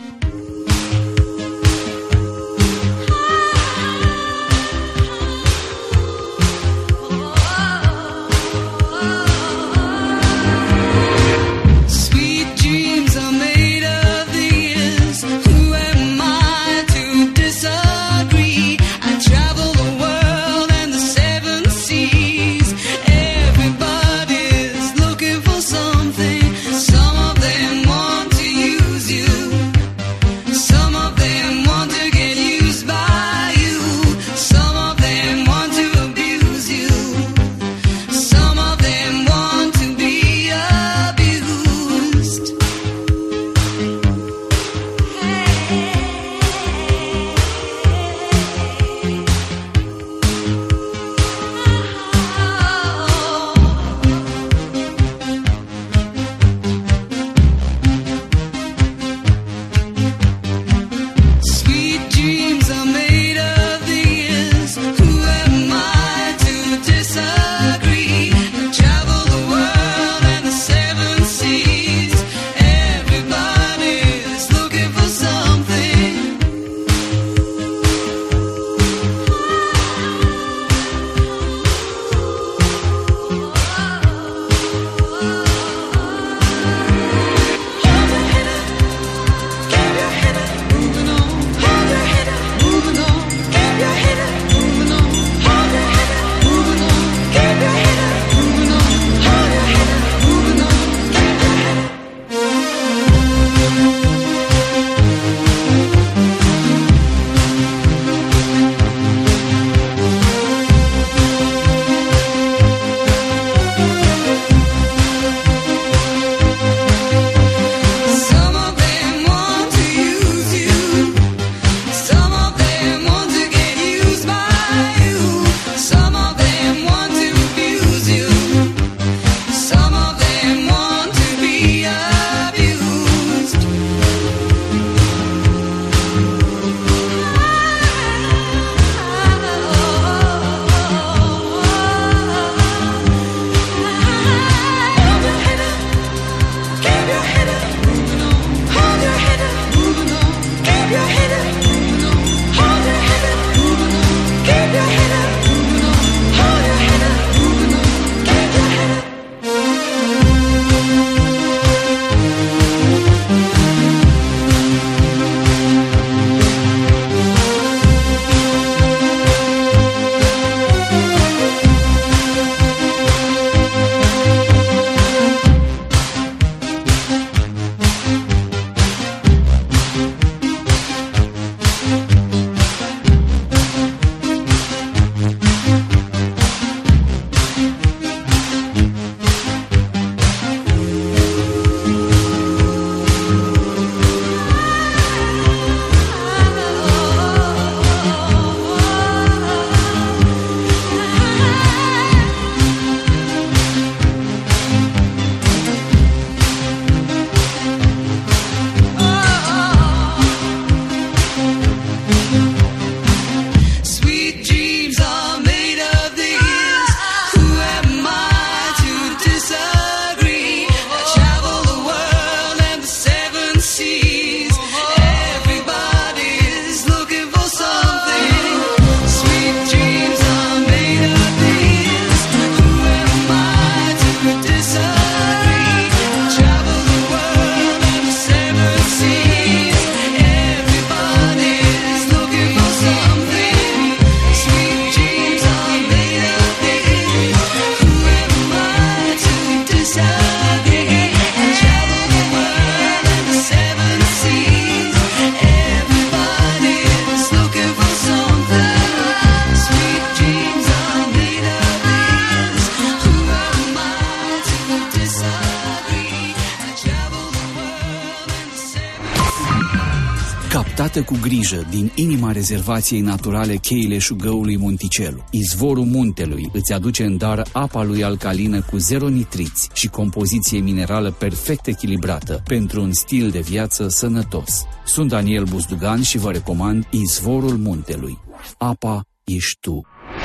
Iată cu grijă din inima rezervației naturale cheile șugăului Monticelu. Izvorul muntelui îți aduce în dar apa lui alcalină cu zero nitriți și compoziție minerală perfect echilibrată pentru un stil de viață sănătos. Sunt Daniel Buzdugan și vă recomand Izvorul muntelui. Apa ești tu.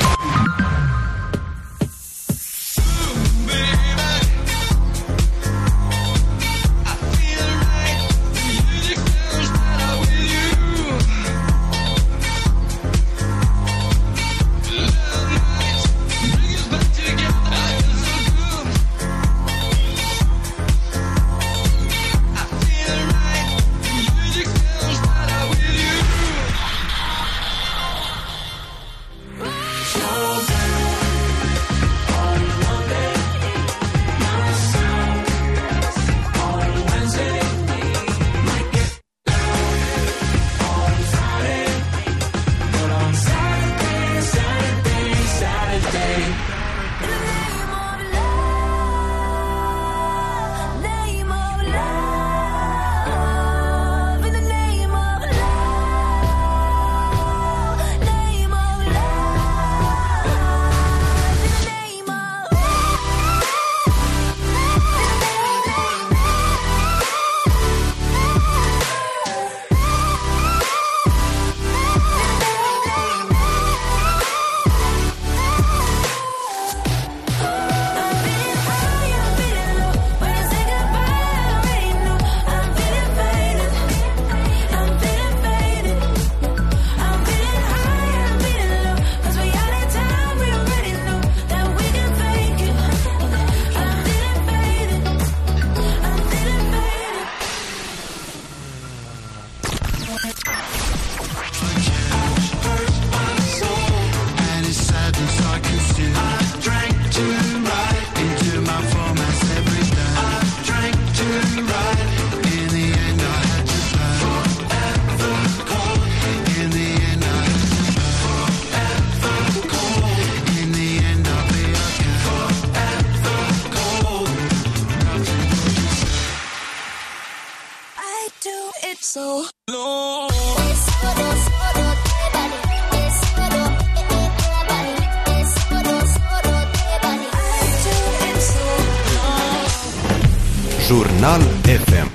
Jurnal F M.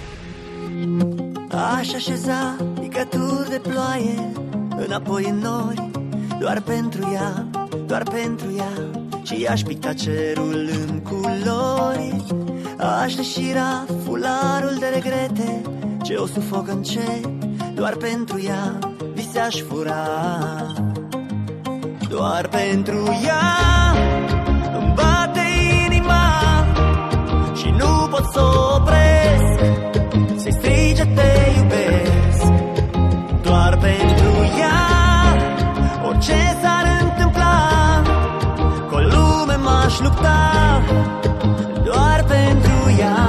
Aș așeza picături de ploaie înapoi în nori, doar pentru ea, doar pentru ea. Și aș picta cerul în culori. Aș deșira fularul de regrete ce o sufoc încet, doar pentru ea vise aș fura. Doar pentru ea îmi bate inima și nu pot să o opresc, să-i strige te iubesc. Doar pentru ea orice s-ar întâmpla, cu o lume m-aș lupta. Doar pentru ea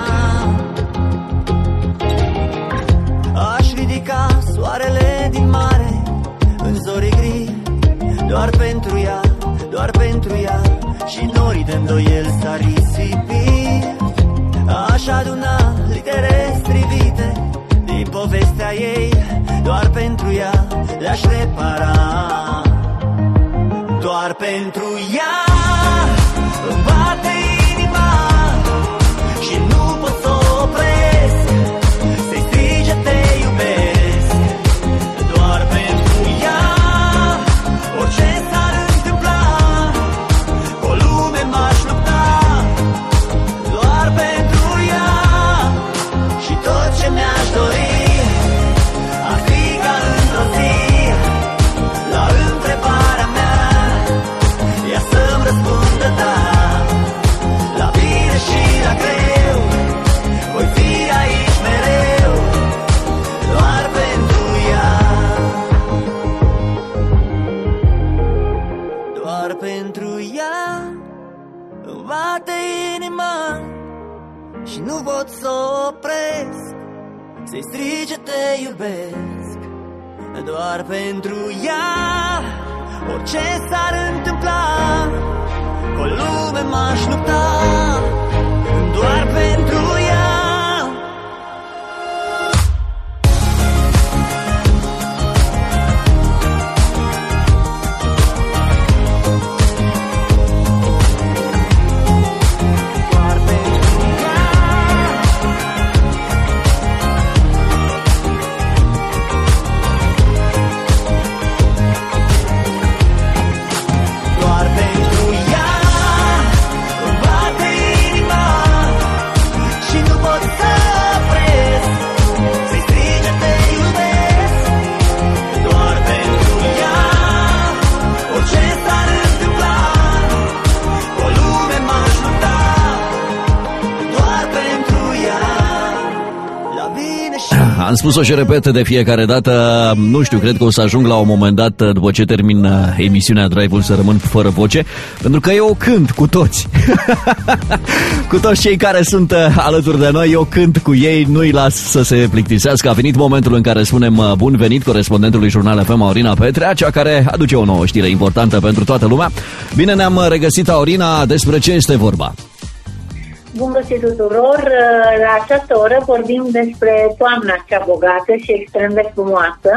aș ridica soarele din mare în zorii gri, doar pentru ea, doar pentru ea. Și norii de îndoiel s-ar risipi. Aș aduna litere strivite din povestea ei, doar pentru ea le-aș repara. Doar pentru ea îmi bate inima și nu pot să o opresc, să-i strige te iubesc. Doar pentru ea orice s-ar întâmpla, cu o lume m-aș lupta. Doar pentru ea și tot ce mi-aș dori ar fi ca într-o zi, la întrebarea mea, ea să-mi răspundă da. La bine și la greu voi fi aici mereu, doar pentru ea. Doar pentru ea îmi bate inima și nu pot să o opresc, să-i strige te iubesc. Doar pentru ea orice s-ar întâmpla, cu o lume m-aș lupta. Doar pentru ea. Am spus-o și repet de fiecare dată, nu știu, cred că o să ajung la un moment dat, după ce termin emisiunea Drive-ul, să rămân fără voce, pentru că eu cânt cu toți. Cu toți cei care sunt alături de noi, eu cânt cu ei, nu-i las să se plictisească. A venit momentul în care spunem bun venit corespondentului Jurnal F M, Aurina Petrea, cea care aduce o nouă știre importantă pentru toată lumea. Bine ne-am regăsit, Aurina, despre ce este vorba? Bun găsit tuturor! La această oră vorbim despre toamna cea bogată și extrem de frumoasă,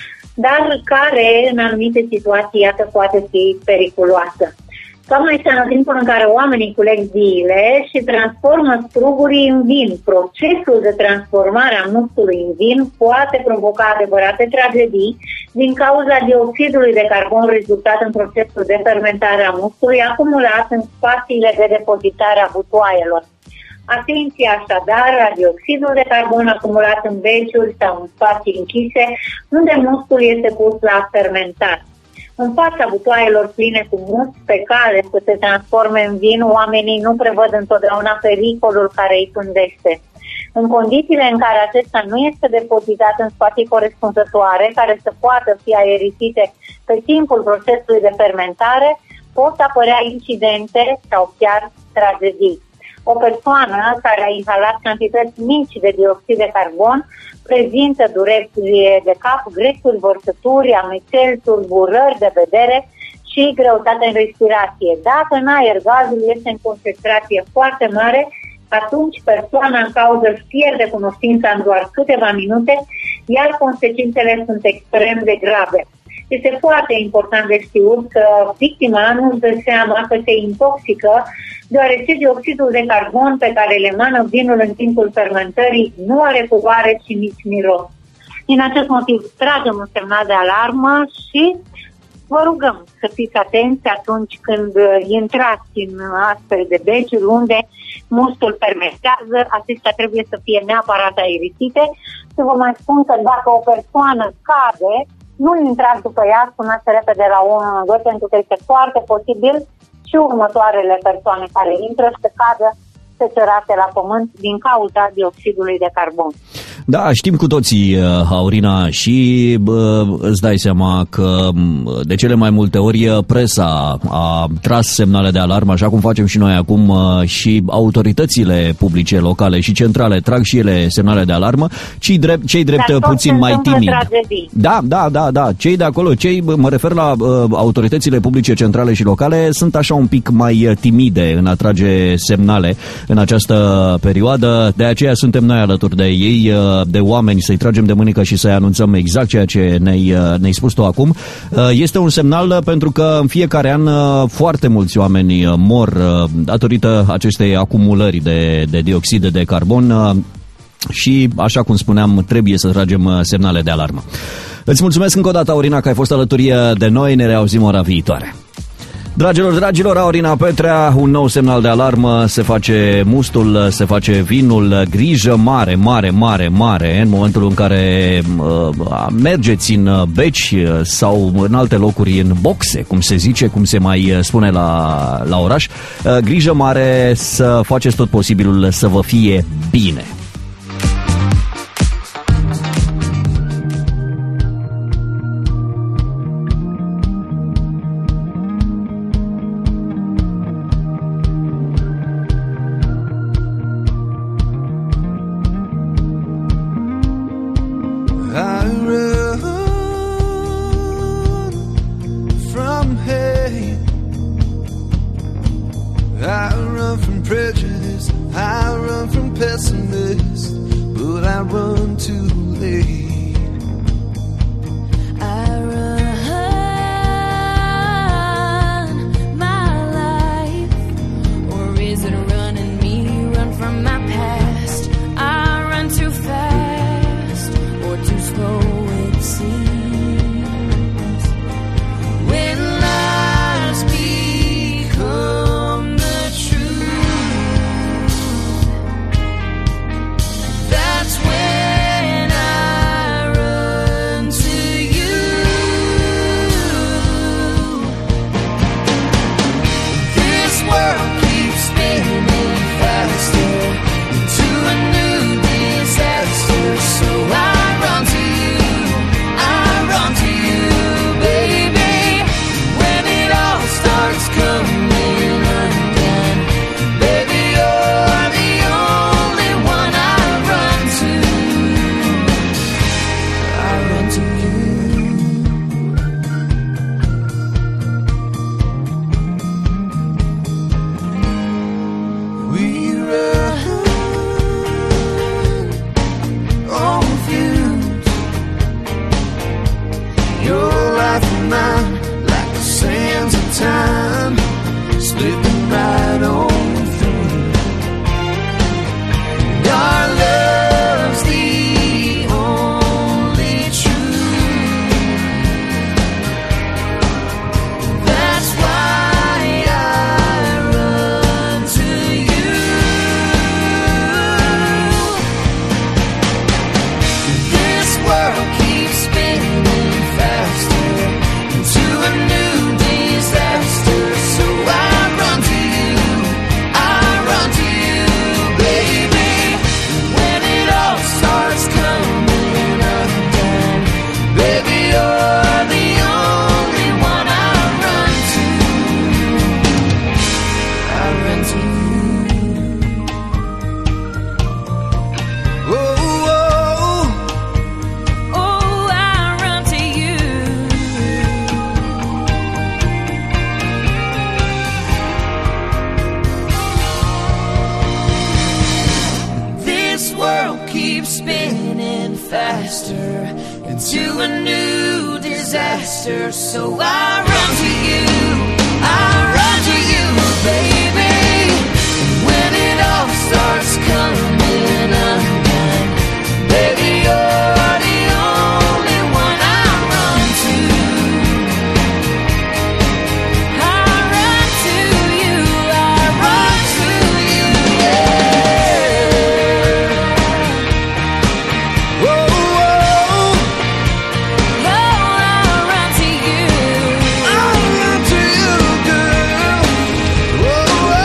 dar care, în anumite situații, iată, poate fi periculoasă. Toamna este anotimpul în care oamenii culeg viile și transformă strugurii în vin. Procesul de transformare a mustului în vin poate provoca adevărate tragedii din cauza dioxidului de carbon rezultat în procesul de fermentare a mustului acumulat în spațiile de depozitare a butoaielor. Atenție așadar la dioxidul de carbon acumulat în beciuri sau în spații închise unde mustul este pus la fermentat. În fața butoaielor pline cu must pe care să se transforme în vin, oamenii nu prevăd întotdeauna pericolul care îi pândește. În condițiile în care acesta nu este depozitat în spații corespunzătoare, care să poată fi aerisite pe timpul procesului de fermentare, pot apărea incidente sau chiar tragedii. O persoană care a inhalat cantități mici de dioxid de carbon prezintă dureri de cap, gresuri, vărsături, amețeli, tulburări de vedere și greutate în respirație. Dacă în aer gazul este în concentrație foarte mare, atunci persoana în cauză își pierde cunoștința în doar câteva minute, iar consecințele sunt extrem de grave. Este foarte important de știut că victima nu își dă seama că se intoxică, deoarece dioxidul de carbon pe care le emană vinul în timpul fermentării nu are culoare și nici miros. Din acest motiv tragem un semnal de alarmă și vă rugăm să fiți atenți atunci când intrați în astfel de beciuri unde mustul fermentează, acestea trebuie să fie neapărat aerisite. Să vă mai spun că dacă o persoană cade, nu intrați după ea, sunați repede la unu unu doi, pentru că este foarte posibil și următoarele persoane care intră să cadă secerate la pământ din cauza dioxidului de carbon. Da, știm cu toții, Aurina, și bă, îți dai seama că de cele mai multe ori presa a tras semnale de alarmă, așa cum facem și noi acum, și autoritățile publice locale și centrale trag și ele semnale de alarmă, cei drept, cei drept puțin mai timidi. Da, da, da, da, cei de acolo, cei, mă refer la uh, autoritățile publice centrale și locale, sunt așa un pic mai timide în a trage semnale în această perioadă, de aceea suntem noi alături de ei, de oameni, să-i tragem de mânică și să-i anunțăm exact ceea ce ne-ai, ne-ai spus tu acum. Este un semnal pentru că în fiecare an foarte mulți oameni mor datorită acestei acumulări de, de dioxid de carbon și, așa cum spuneam, trebuie să tragem semnale de alarmă. Îți mulțumesc încă o dată, Aurina, că ai fost alături de noi, ne reauzim ora viitoare. Dragilor, dragilor, Aurina Petrea, un nou semnal de alarmă, se face mustul, se face vinul, grijă mare, mare, mare, mare în momentul în care uh, mergeți în beci sau în alte locuri, în boxe, cum se zice, cum se mai spune la, la oraș, uh, grijă mare să faceți tot posibilul să vă fie bine. life of mine, like the sands of time, slipping right on through. Our love's the only truth. That's why I run to you. This world keeps spinning faster into a new disaster, so I run to you, I run to you, baby. When it all starts coming undone, baby, you're the only one I run to. I run to you. Oh, oh, Oh, I run to you. this world keeps spinning faster into a new disaster, so I run to you, I run to you, baby. When it all starts coming undone, baby, you're the only one I run to. I run to you. I run To you, yeah. Whoa, whoa. Oh, I run to you. I run to you, girl. Whoa, whoa.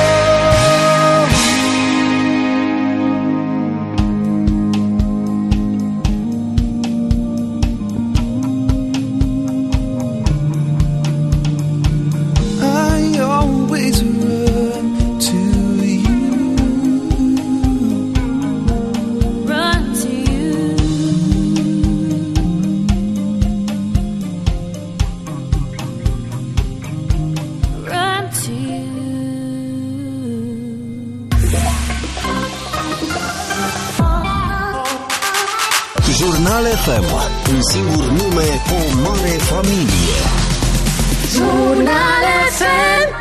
I always run to you. Run to you. Run to you. Jurnal F M, un singur nume, o mare familie. Jurnal F M.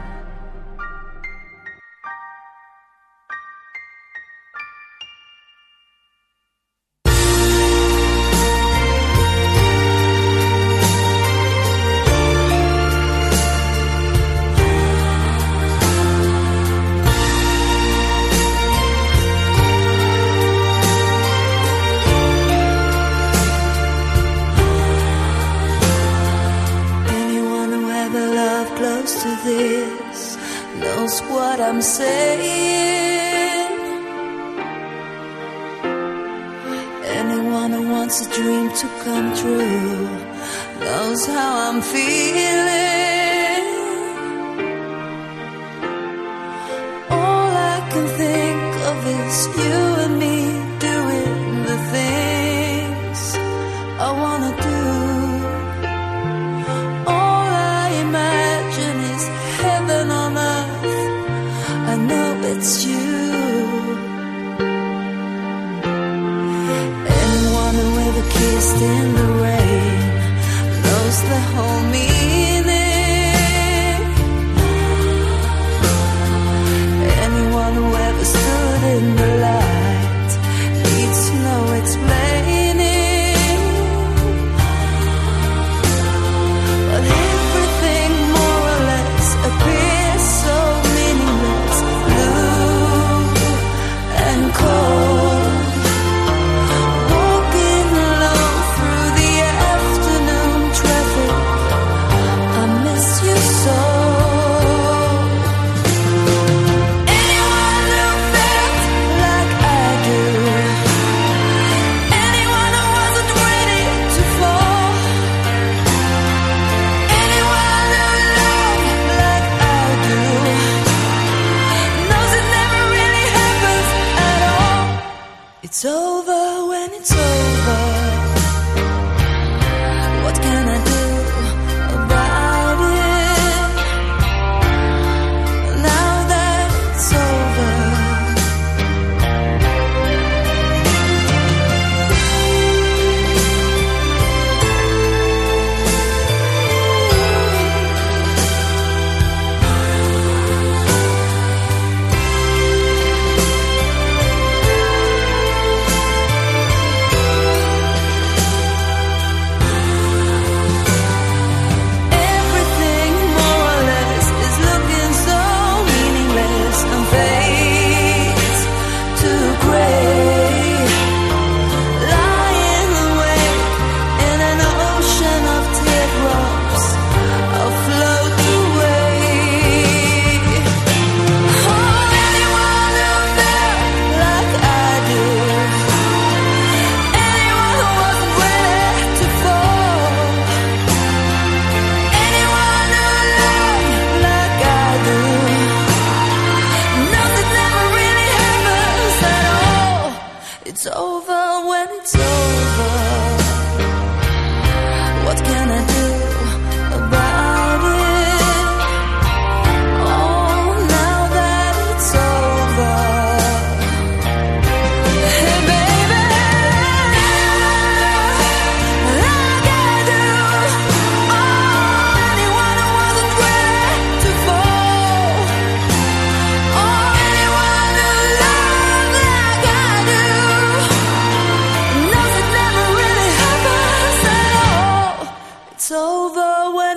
Anyone who ever loved close to this knows what I'm saying. Anyone who wants a dream to come true knows how I'm feeling. All I can think of is you and me doing the things I wanna do. All I imagine is heaven on earth. I know it's you. Anyone who ever kissed in the rain knows the whole meaning. Anyone who ever stood in the light needs no explaining. But everything more or less appears so meaningless, blue and cold. Walking alone through the afternoon traffic,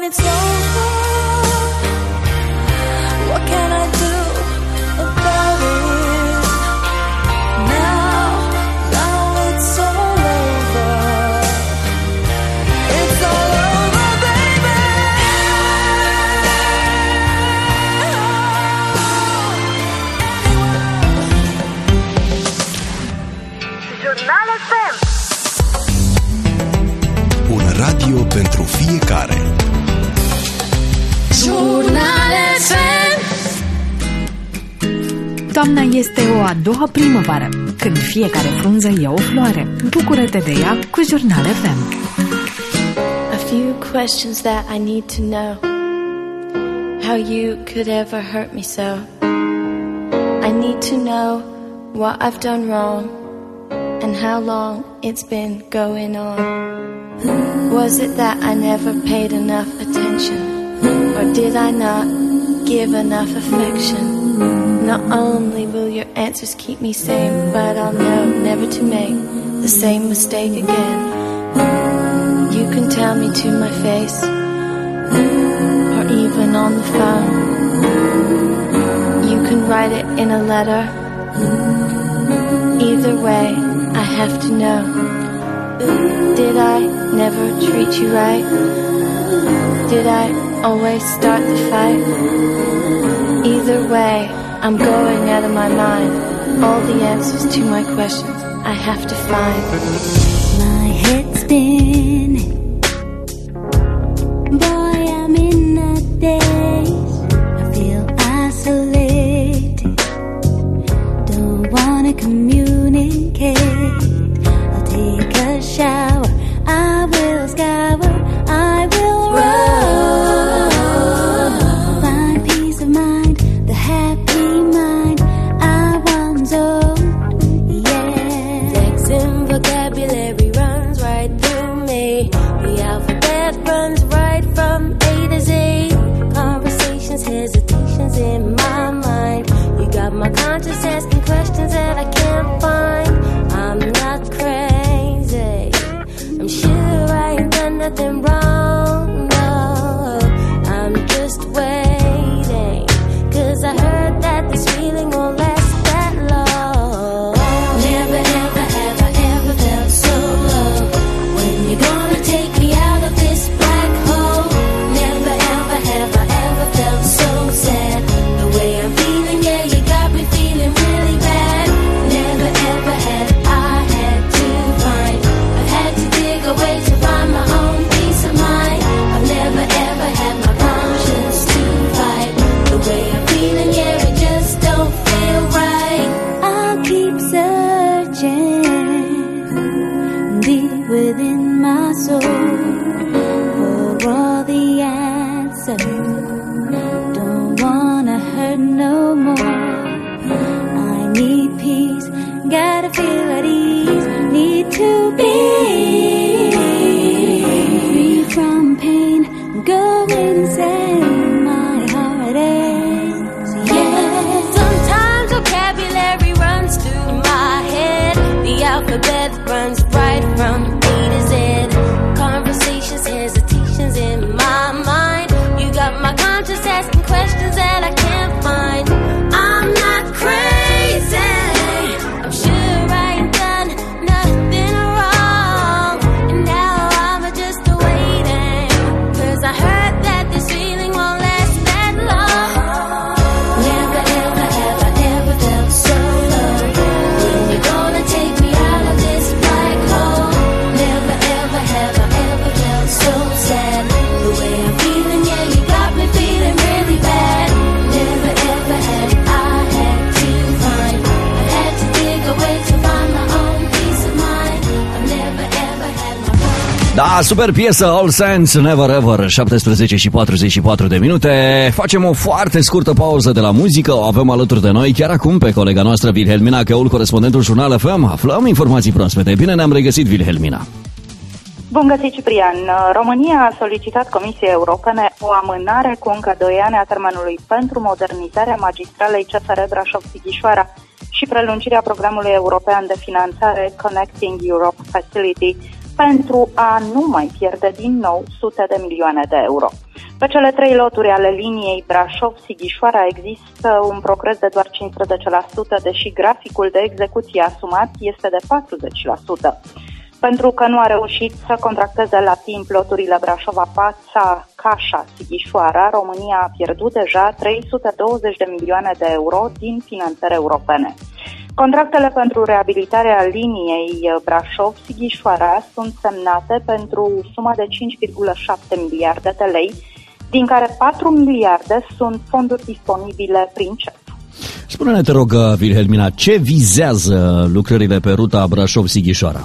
it's over, what can I do about it? Now, now it's all over. It's all over, baby. Jurnal F M. Un radio pentru fiecare. Jurnal F M. Toamna este o a doua primăvară, când fiecare frunză ia o floare. Bucură-te de ea cu Jurnal F M. A few questions that I need to know. How you could ever hurt me so. I need to know what I've done wrong and how long it's been going on. Was it that I never paid enough attention, or did I not give enough affection? Not only will your answers keep me sane, but I'll know never to make the same mistake again. You can tell me to my face, or even on the phone. You can write it in a letter. Either way, I have to know. Did I never treat you right? Did I always start the fight? Either way, I'm going out of my mind. All the answers to my questions I have to find. My head's spinning. Boy, I'm in a daze. I feel isolated. Don't wanna communicate. I'll take a shower. I will scour. I will run. Find peace of mind. The happy mind I once owned. Yeah. Flexing vocabulary runs right through me. The alphabet runs right from A to Z. Conversations, hesitations in my mind. You got my conscience asking questions that I can't find. I'm not crazy. I'm sure I ain't done nothing wrong. No, I'm just waiting. Cause I heard that this feeling won't last that long. Never, ever, ever, ever felt so low. When you're gonna take me out of this black hole? Never, ever, ever, ever felt so sad. The way I'm feeling, yeah, you got me feeling really bad. Never, ever had I had to find. I've had to dig away to find my own peace of mind. I've never, ever had my conscience to fight. The way I'm feeling, yeah, it just don't feel right. I'll keep searching deep within my soul for all the answers. Don't wanna hurt no more. I need peace, gotta feel at ease. Need to be free from pain, go insane. My heart aches, yeah. Sometimes vocabulary runs through my head. The alphabet runs right from A to Z. Conversations, hesitations in my mind. You got my conscience asking questions that I can't find. I'm not crazy. I'm sure I ain't done nothing wrong. And now I'm just waiting. Cause I heard that this feeling won't last that long. Never, ever, ever, ever felt so low. When you're gonna take me out of this black hole? Never, ever, ever, ever felt so sad. The way I'm feeling, yeah, you got me feeling really bad. Never, ever had I had to find. I had to dig away to find my own peace of mind. I've never, ever had my Da, super piesă, All Saints, Never Ever, șaptesprezece și patruzeci și patru de minute. Facem o foarte scurtă pauză de la muzică, o avem alături de noi chiar acum pe colega noastră Wilhelmina Cheul, corespondentul Jurnal F M. Aflăm informații proaspete. Bine ne-am regăsit, Wilhelmina. Bun găsit, Ciprian. România a solicitat Comisiei Europene o amânare cu încă doi ani a termenului pentru modernizarea magistralei C F R Brașov-Sighișoara și prelungirea programului european de finanțare Connecting Europe Facility pentru a nu mai pierde din nou sute de milioane de euro. Pe cele trei loturi ale liniei Brașov-Sighișoara există un progres de doar cincisprezece la sută, deși graficul de execuție asumat este de patruzeci la sută. Pentru că nu a reușit să contracteze la timp loturile Brașova-Pața, Cașa-Sighișoara, România a pierdut deja trei sute douăzeci de milioane de euro din finanțări europene. Contractele pentru reabilitarea liniei Brașov-Sighișoara sunt semnate pentru suma de cinci virgulă șapte miliarde de lei, din care patru miliarde sunt fonduri disponibile prin C E F. Spune-ne, te rog, Wilhelmina, ce vizează lucrările pe ruta Brașov-Sighișoara?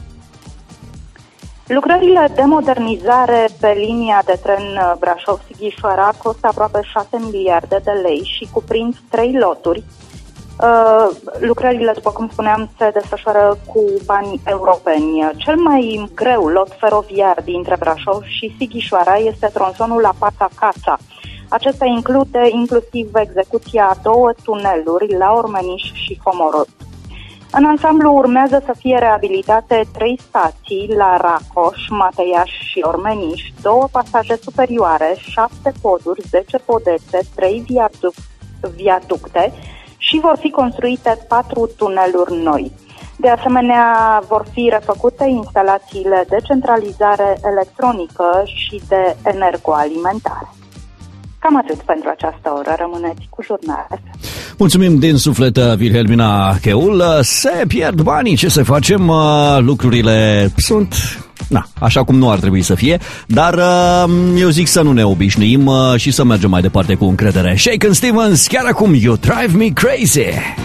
Lucrările de modernizare pe linia de tren Brașov-Sighișoara costă aproape șase miliarde de lei și cuprind trei loturi. Lucrările, după cum spuneam, se desfășoară cu bani europeni. Cel mai greu lot feroviar dintre Brașov și Sighișoara este tronsonul la Pața-Cața. Acesta include inclusiv execuția a două tuneluri la Ormeniș și Comorot. În ansamblu urmează să fie reabilitate trei stații la Racoș, Mateiaș și Ormeniș, două pasaje superioare, șapte poduri, zece podețe, trei viaduc- viaducte și vor fi construite patru tuneluri noi. De asemenea, vor fi refăcute instalațiile de centralizare electronică și de energoalimentare. Cam atât pentru această oră. Rămâneți cu jurnale. Mulțumim din suflet, Wilhelmina Cheul. Se pierd banii, ce să facem? Lucrurile sunt, na, așa cum nu ar trebui să fie, dar eu zic să nu ne obișnuim și să mergem mai departe cu încredere. Shakin' Stevens, chiar acum, You Drive Me Crazy.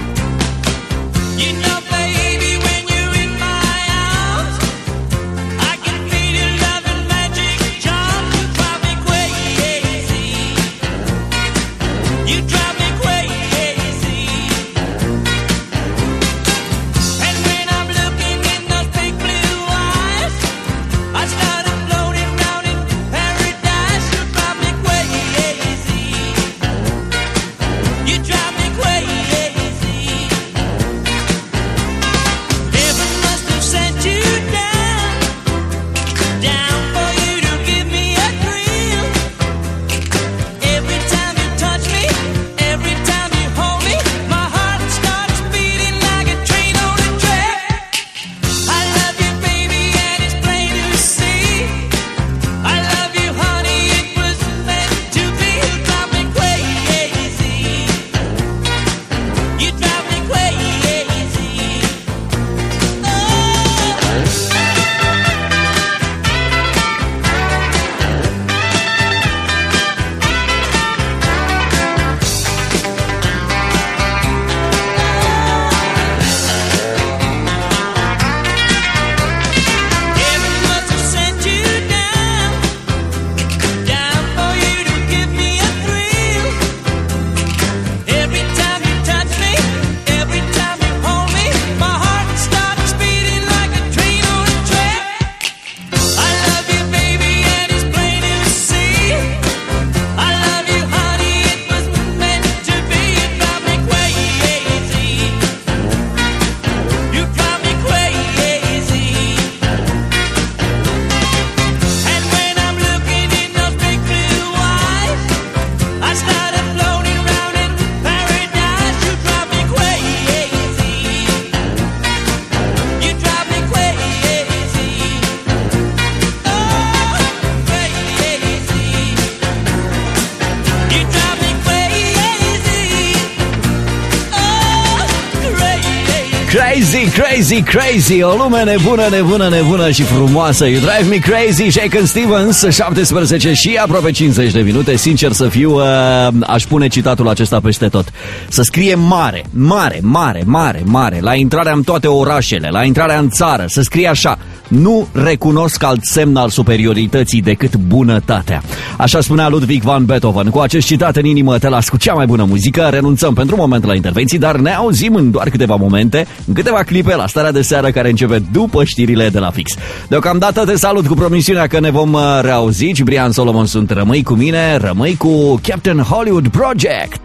Crazy, crazy, crazy, o lume nebună, nebună, nebună și frumoasă. You Drive Me Crazy, Shakin' Stevens, șaptesprezece și aproape cincizeci de minute. Sincer să fiu, aș pune citatul acesta peste tot. Să scrie mare, mare, mare, mare, mare, la intrarea în toate orașele, la intrarea în țară, să scrie așa: nu recunosc alt semn al superiorității decât bunătatea. Așa spunea Ludwig van Beethoven. Cu acest citat în inimă te las cu cea mai bună muzică. Renunțăm pentru moment la intervenții, dar ne auzim în doar câteva momente, în câteva clipe, la starea de seară care începe după știrile de la Fix. Deocamdată te salut cu promisiunea că ne vom reauzi. Ciprian Solomon sunt, rămâi cu mine, rămâi cu Captain Hollywood Project.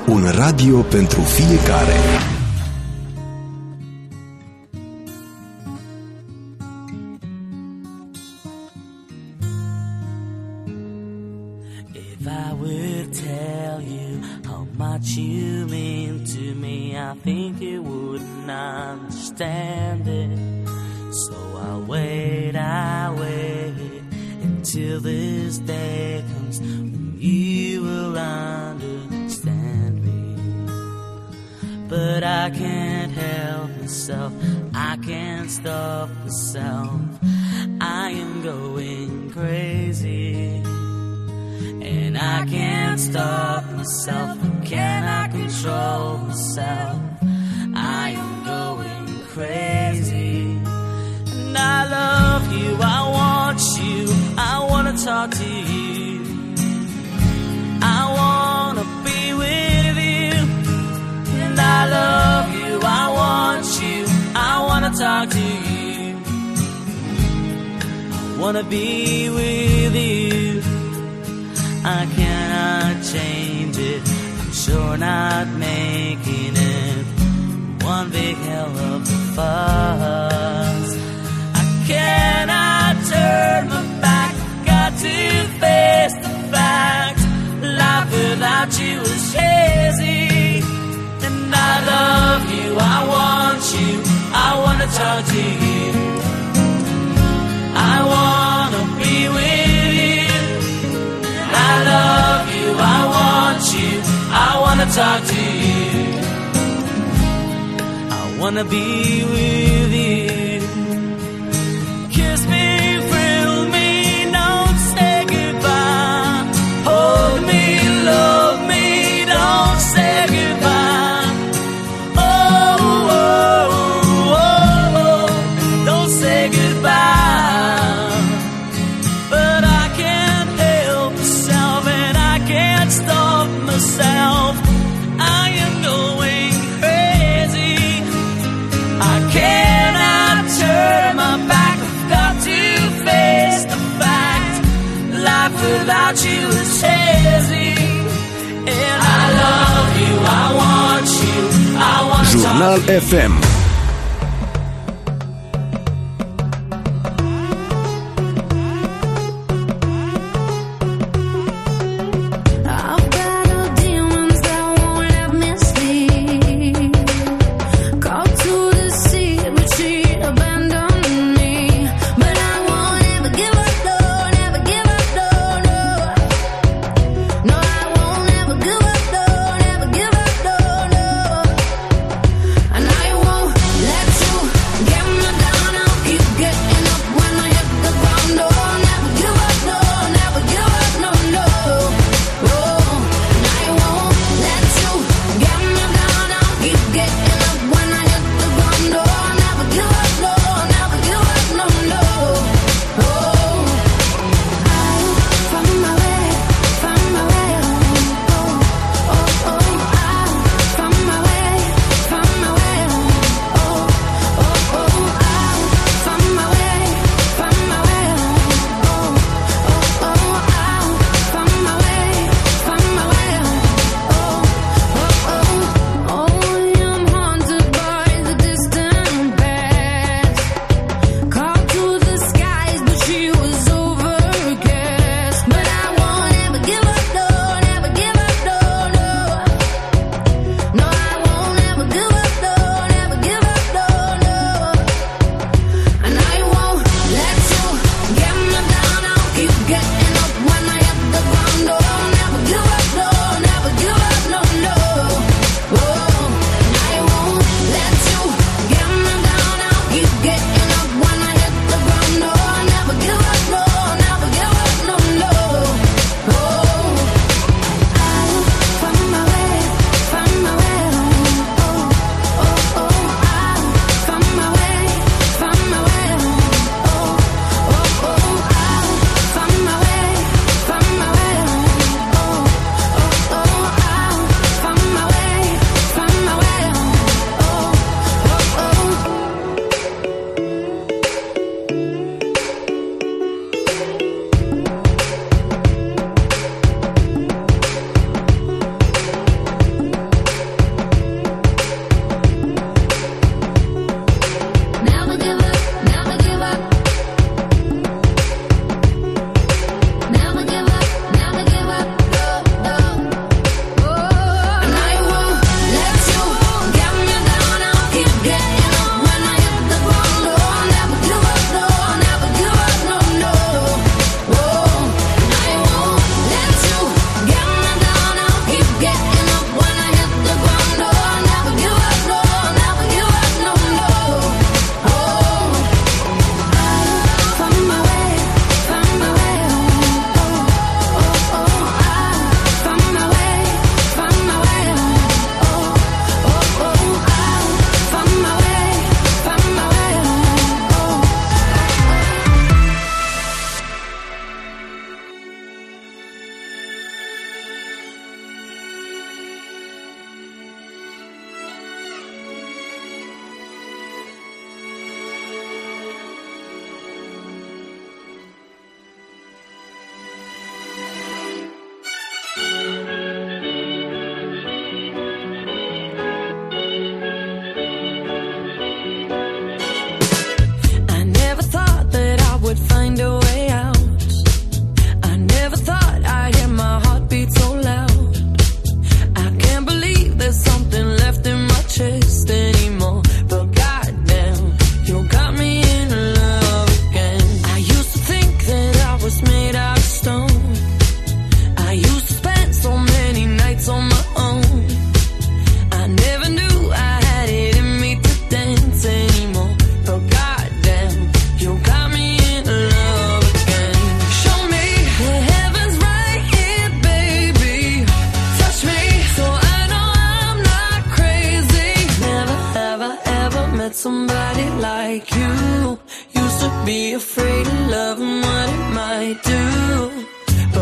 Un radio pentru fiecare. If I would tell you how much you mean to me, I think you wouldn't understand it. So I'll wait, I'll wait until this day comes when you will understand me. But I can't help myself, I can't stop myself, I am going crazy. And I can't stop myself, can I control myself? I am going crazy. And I love you, I want you, I wanna talk to you, I wanna be with you. And I love you, I want you, I wanna talk to you, I wanna be with you. I cannot change it, I'm sure not making it one big hell of a fuss. I cannot turn my back, got to face the fact, life without you is hazy. And I love you, I want you, I wanna talk to you, I wanna be with you. I love you, I want you, I wanna talk to you, I wanna be with you. Kiss me, thrill me, don't say goodbye. Hold me, love me, don't say goodbye. Oh, oh, oh, oh, don't say goodbye. But I can't help myself, and I can't stop myself, I am going crazy. I cannot turn my back, I've got to face the fact, life without you is hazy. And I love you, I want you, I want to Jurnal F M. I've got all demons that won't let me sleep. Called to the sea, but she abandoned me. But I won't ever give up, no, never give up, no, no. No, I won't ever give up, no, never give up, no, no. And I won't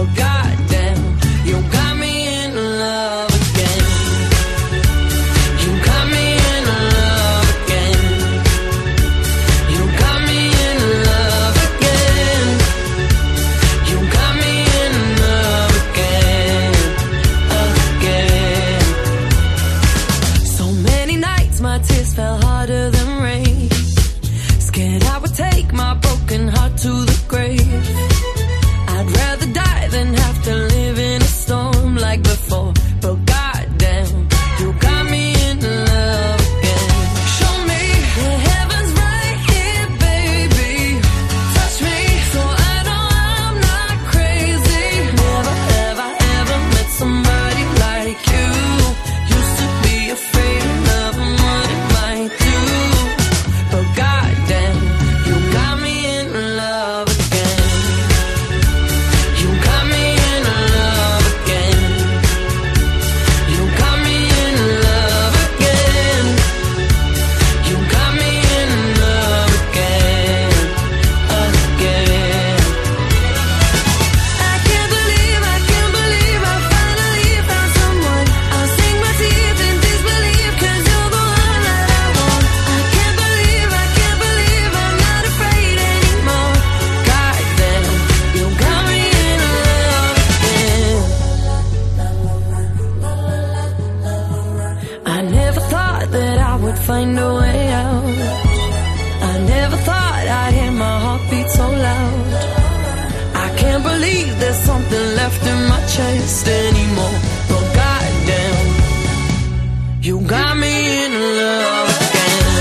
but goddamn, you got me in love again. You got me in love again. You got me in love again. You got me in love again, again. So many nights my tears fell harder than rain. Scared I would take my broken heart to the grave. I'd rather die than have to live in a storm like before. But goddamn, you got me in love again. Show me the heavens right here, baby. Touch me so I know I'm not crazy. Never have I ever met somebody like you. Used to be afraid of love and what it might do. But goddamn, you got me in love again. You got me in love again. You got me in love again. You got me in love again, again. I can't believe, I can't believe I finally found someone. I'll sink my teeth in disbelief 'cause you're the one that I want. I can't believe, I can't believe I'm not afraid anymore. Goddamn, you got me in love again. I never thought that I would find a way out. I never thought I'd hear my heartbeat so loud. I can't believe there's something left in my chest anymore. But goddamn, you got me in love again.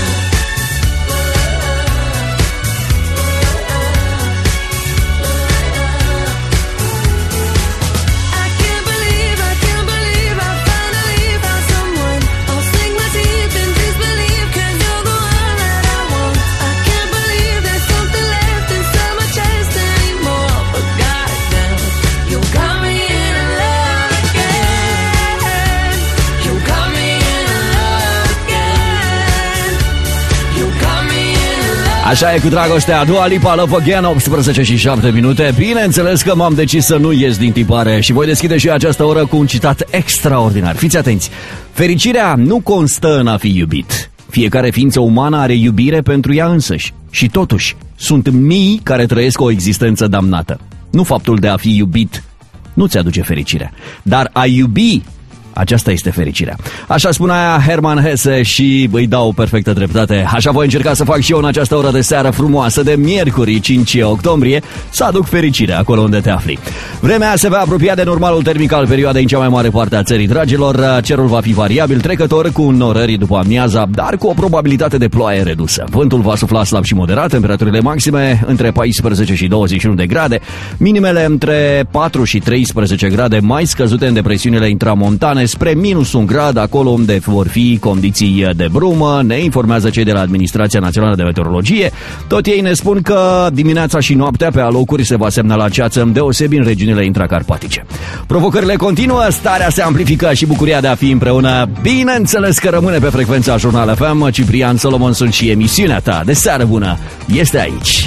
I can't believe, I can't believe I finally found someone. I'll sink my teeth in disbelief 'cause you're the one that I want. I can't believe there's something left inside my chest anymore. But goddamn, you got me in love again. You got me in love again. You got me in love. Așa e cu dragostea, Dua Lipa, Love Again, optsprezece și șapte minute. Bineînțeles că m-am decis să nu ies din tipare și voi deschide și această oră cu un citat extraordinar. Fiți atenți, fericirea nu constă în a fi iubit. Fiecare ființă umană are iubire pentru ea însăși. Și totuși, sunt mii care trăiesc o existență damnată. Nu faptul de a fi iubit nu ți aduce fericirea, dar a iubi, aceasta este fericirea. Așa spunea Hermann Hesse și îi dau perfectă dreptate. Așa voi încerca să fac și eu în această oră de seară frumoasă de miercuri cinci octombrie, să aduc fericirea acolo unde te afli. Vremea se va apropia de normalul termic al perioadei în cea mai mare parte a țării. Dragilor, cerul va fi variabil, trecător cu norări după amiaza, dar cu o probabilitate de ploaie redusă. Vântul va sufla slab și moderat, temperaturile maxime între paisprezece și douăzeci și unu de grade, minimele între patru și treisprezece grade, mai scăzute în depresiunile intramontane, spre minus un grad, acolo unde vor fi condiții de brumă, ne informează cei de la Administrația Națională de Meteorologie. Tot ei ne spun că dimineața și noaptea pe alocuri se va semnala ceață, deosebi în regiunile intracarpatice. Provocările continuă, starea se amplifică și bucuria de a fi împreună, bineînțeles că rămâne pe frecvența Jurnal F M. Ciprian Solomon și emisiunea ta de seară bună este aici.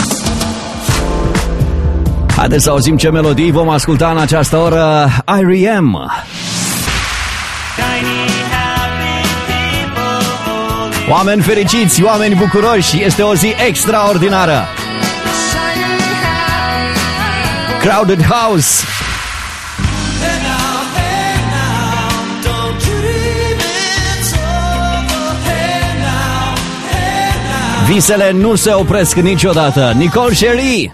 Haideți să auzim ce melodii vom asculta în această oră. I R E M. Oameni fericiți, oameni bucuroși, este o zi extraordinară. Crowded House. Visele nu se opresc niciodată. Nicole Scherry.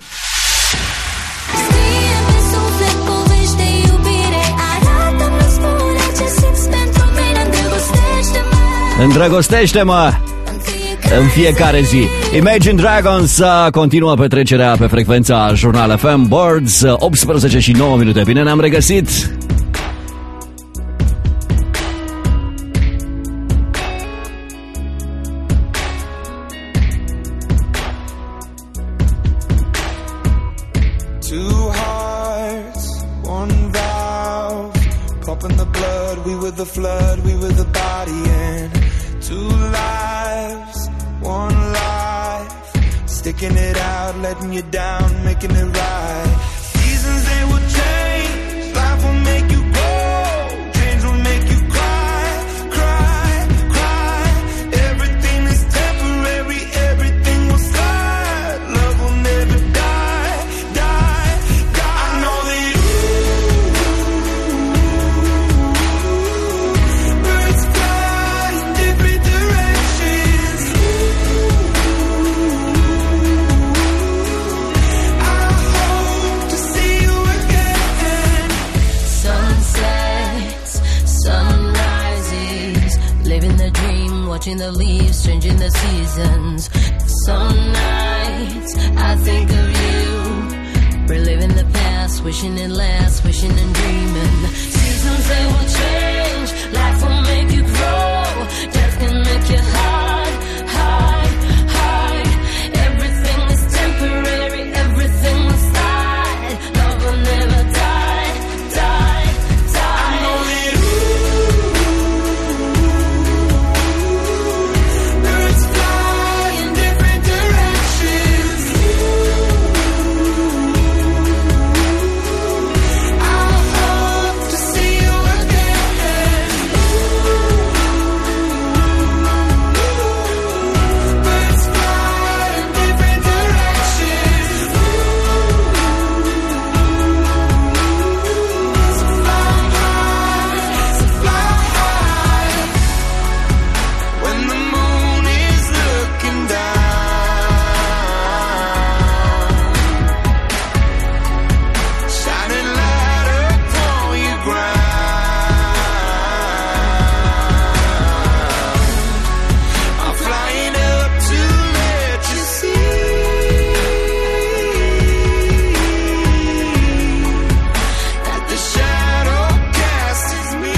Îndrăgostește-mă în fiecare zi. Imagine Dragons continuă petrecerea pe frecvența Jurnal F M. Birds, optsprezece și nouă minute. Bine ne-am regăsit. Two hearts, one valve, pumping the blood. We were the flood, we were the body, and two lives, one life, sticking it out, letting you down, making it right. Seasons they will change. watching the leaves changing the seasons. Some nights I think of you, reliving the past, wishing it lasts, wishing and dreaming. Seasons they will change, life will make you grow, death can make you hide, hide, hide. Everything is temporary, everything will slide. Love will never die, die, die. I know that birds fly in different directions. I hope to see you again. Birds fly in different directions. So fly high, so fly high. When the moon is looking down, shining light upon your ground, I'm flying up to let you see that the shadow cast is me.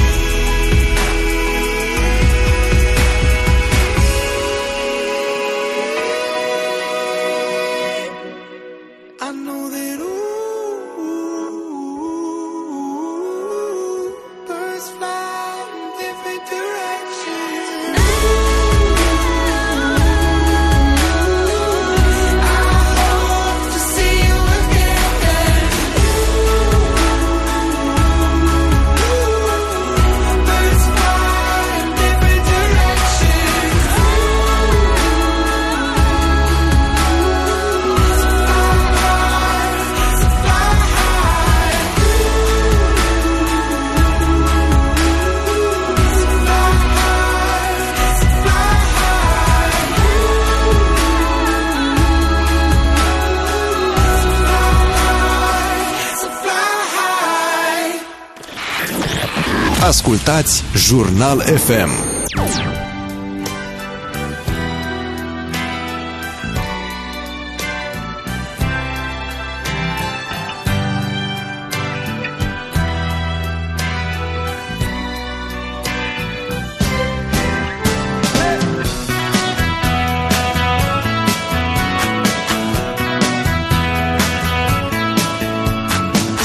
I know that ooh, birds fly in different directions. I hope to see you again. Birds fly in different directions. So fly high, so fly high. So fly high, so fly high. So fly high. Ascultați Jurnal F M.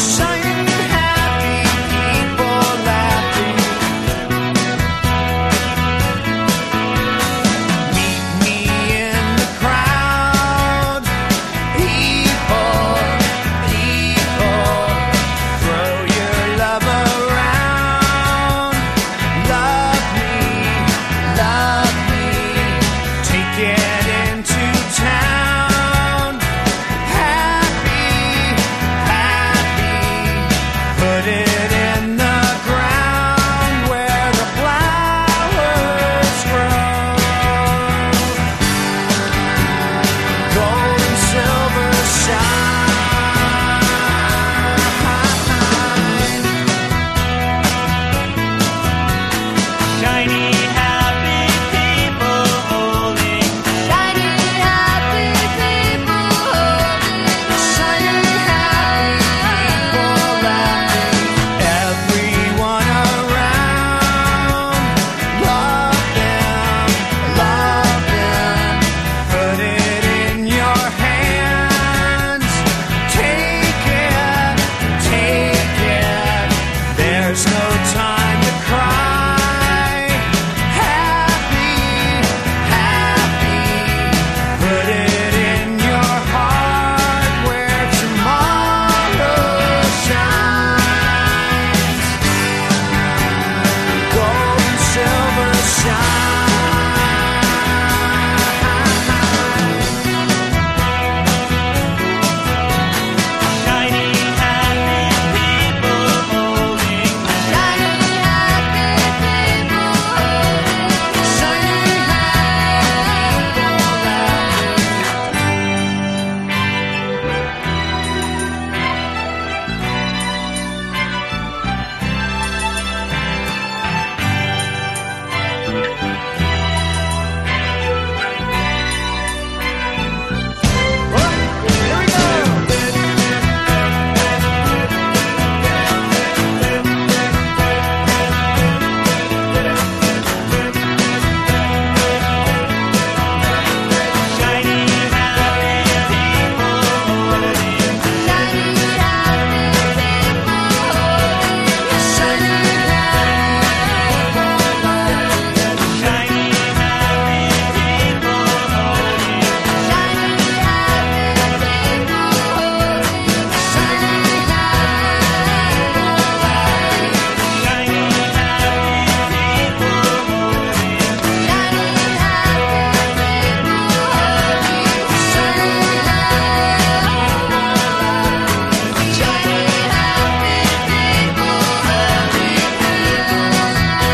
Shining happy people laughing.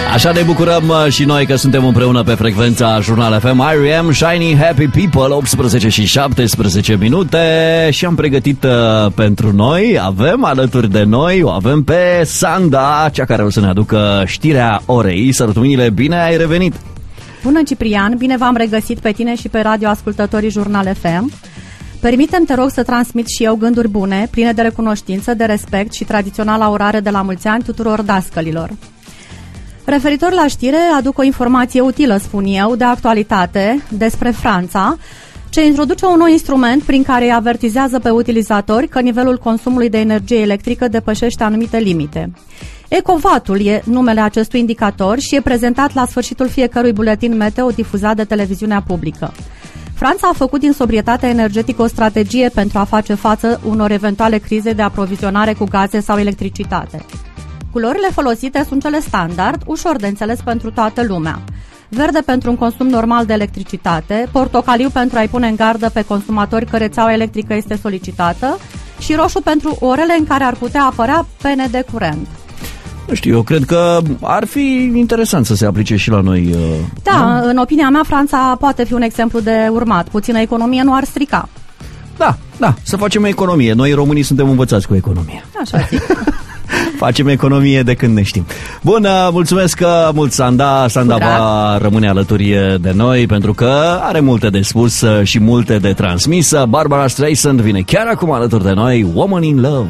Așa ne bucurăm și noi că suntem împreună pe frecvența Jurnal F M. I R E M, Shiny Happy People, optsprezece și șaptesprezece minute și am pregătit uh, pentru noi, avem alături de noi, o avem pe Sanda, cea care o să ne aducă știrea orei. Sărătuminile, bine ai revenit! Bună, Ciprian, bine v-am regăsit pe tine și pe radioascultătorii Jurnal F M. Permite-mi, te rog, să transmit și eu gânduri bune, pline de recunoștință, de respect și tradiționala urare de la mulți ani tuturor dascălilor. Referitor la știre, aduc o informație utilă, spun eu, de actualitate despre Franța, ce introduce un nou instrument prin care îi avertizează pe utilizatori că nivelul consumului de energie electrică depășește anumite limite. Ecovatul e numele acestui indicator și e prezentat la sfârșitul fiecărui buletin meteo difuzat de televiziunea publică. Franța a făcut din sobrietatea energetică o strategie pentru a face față unor eventuale crize de aprovizionare cu gaze sau electricitate. Culorile folosite sunt cele standard, ușor de înțeles pentru toată lumea. Verde pentru un consum normal de electricitate, portocaliu pentru a-i pune în gardă pe consumatori că rețeaua electrică este solicitată și roșu pentru orele în care ar putea apărea pene de curent. Nu știu, eu cred că ar fi interesant să se aplice și la noi. Da, nu? În opinia mea, Franța poate fi un exemplu de urmat. Puțină economie nu ar strica. Da, da, să facem economie. Noi românii suntem învățați cu economie. Așa zic. Facem economie de când ne știm. Bun, mulțumesc mult, Sanda. Sanda va rămâne alături de noi pentru că are multe de spus și multe de transmis. Barbara Streisand vine chiar acum alături de noi, Woman in Love.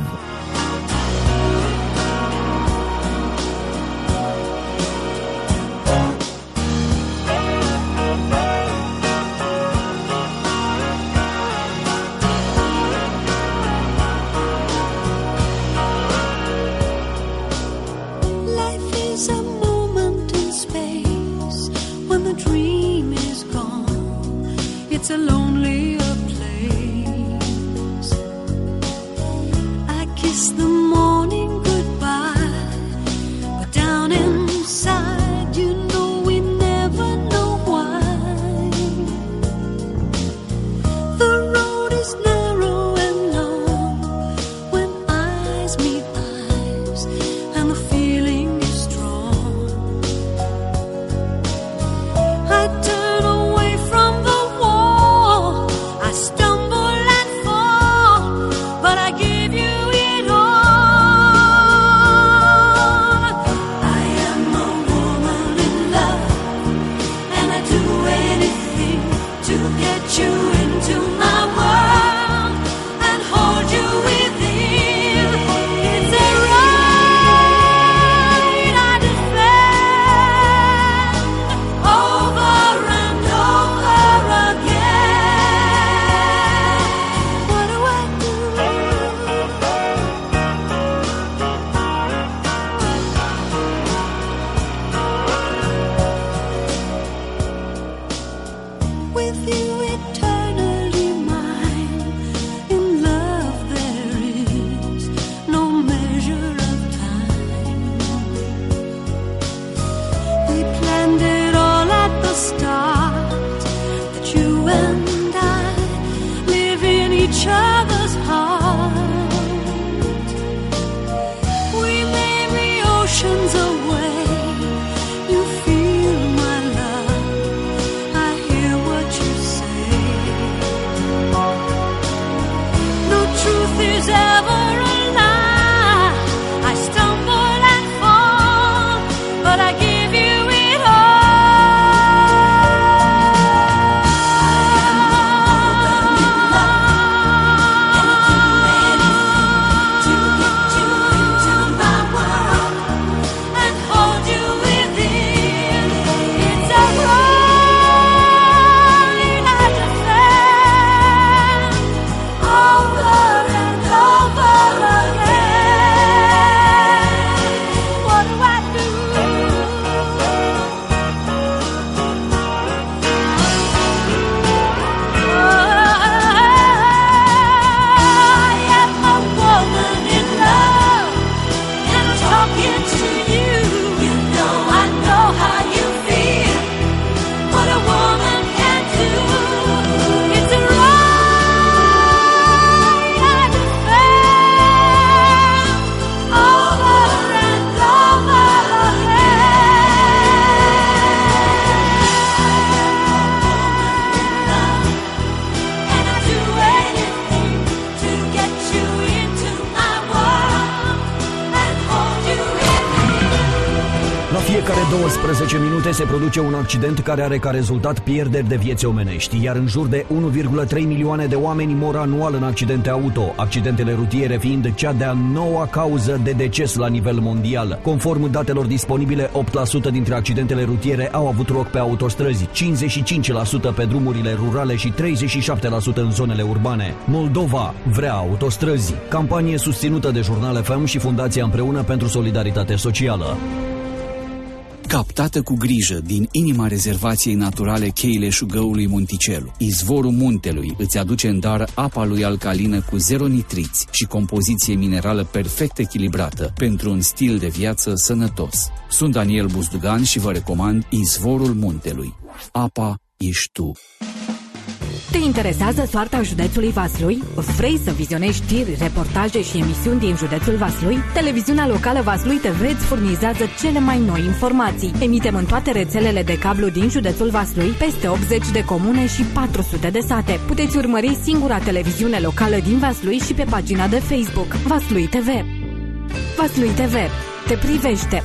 La fiecare douăsprezece minute se produce un accident care are ca rezultat pierderi de vieți omenești, iar în jur de unu virgulă trei milioane de oameni mor anual în accidente auto, accidentele rutiere fiind cea de-a noua cauză de deces la nivel mondial. Conform datelor disponibile, opt la sută dintre accidentele rutiere au avut loc pe autostrăzi, cincizeci și cinci la sută pe drumurile rurale și treizeci și șapte la sută în zonele urbane. Moldova vrea autostrăzi. Campanie susținută de Jurnal F M și Fundația Împreună pentru Solidaritate Socială. Captată cu grijă din inima rezervației naturale Cheile Șugăului Monticelu, izvorul muntelui îți aduce în dar apa lui alcalină cu zero nitriți și compoziție minerală perfect echilibrată pentru un stil de viață sănătos. Sunt Daniel Buzdugan și vă recomand izvorul muntelui. Apa ești tu. Te interesează soarta județului Vaslui? Vrei să vizionezi știri, reportaje și emisiuni din județul Vaslui? Televiziunea locală Vaslui T V îți furnizează cele mai noi informații. Emitem în toate rețelele de cablu din județul Vaslui, peste optzeci de comune și patru sute de sate. Puteți urmări singura televiziune locală din Vaslui și pe pagina de Facebook Vaslui T V. Vaslui T V te privește!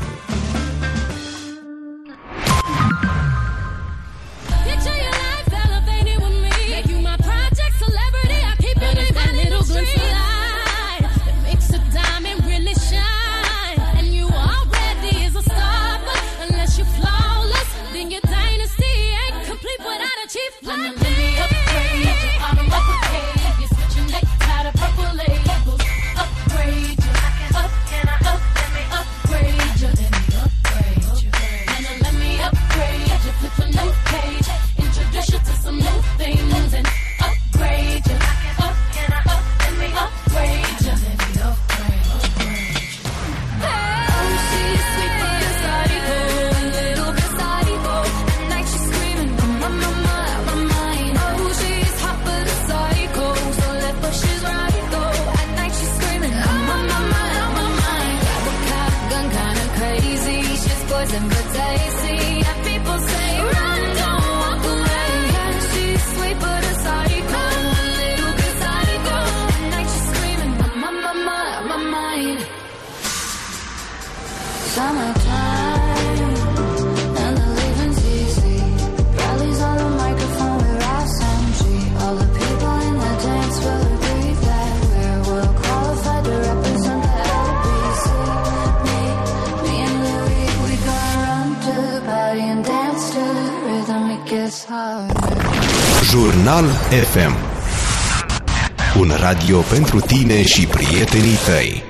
Jurnal F M. Un radio pentru tine și prietenii tăi.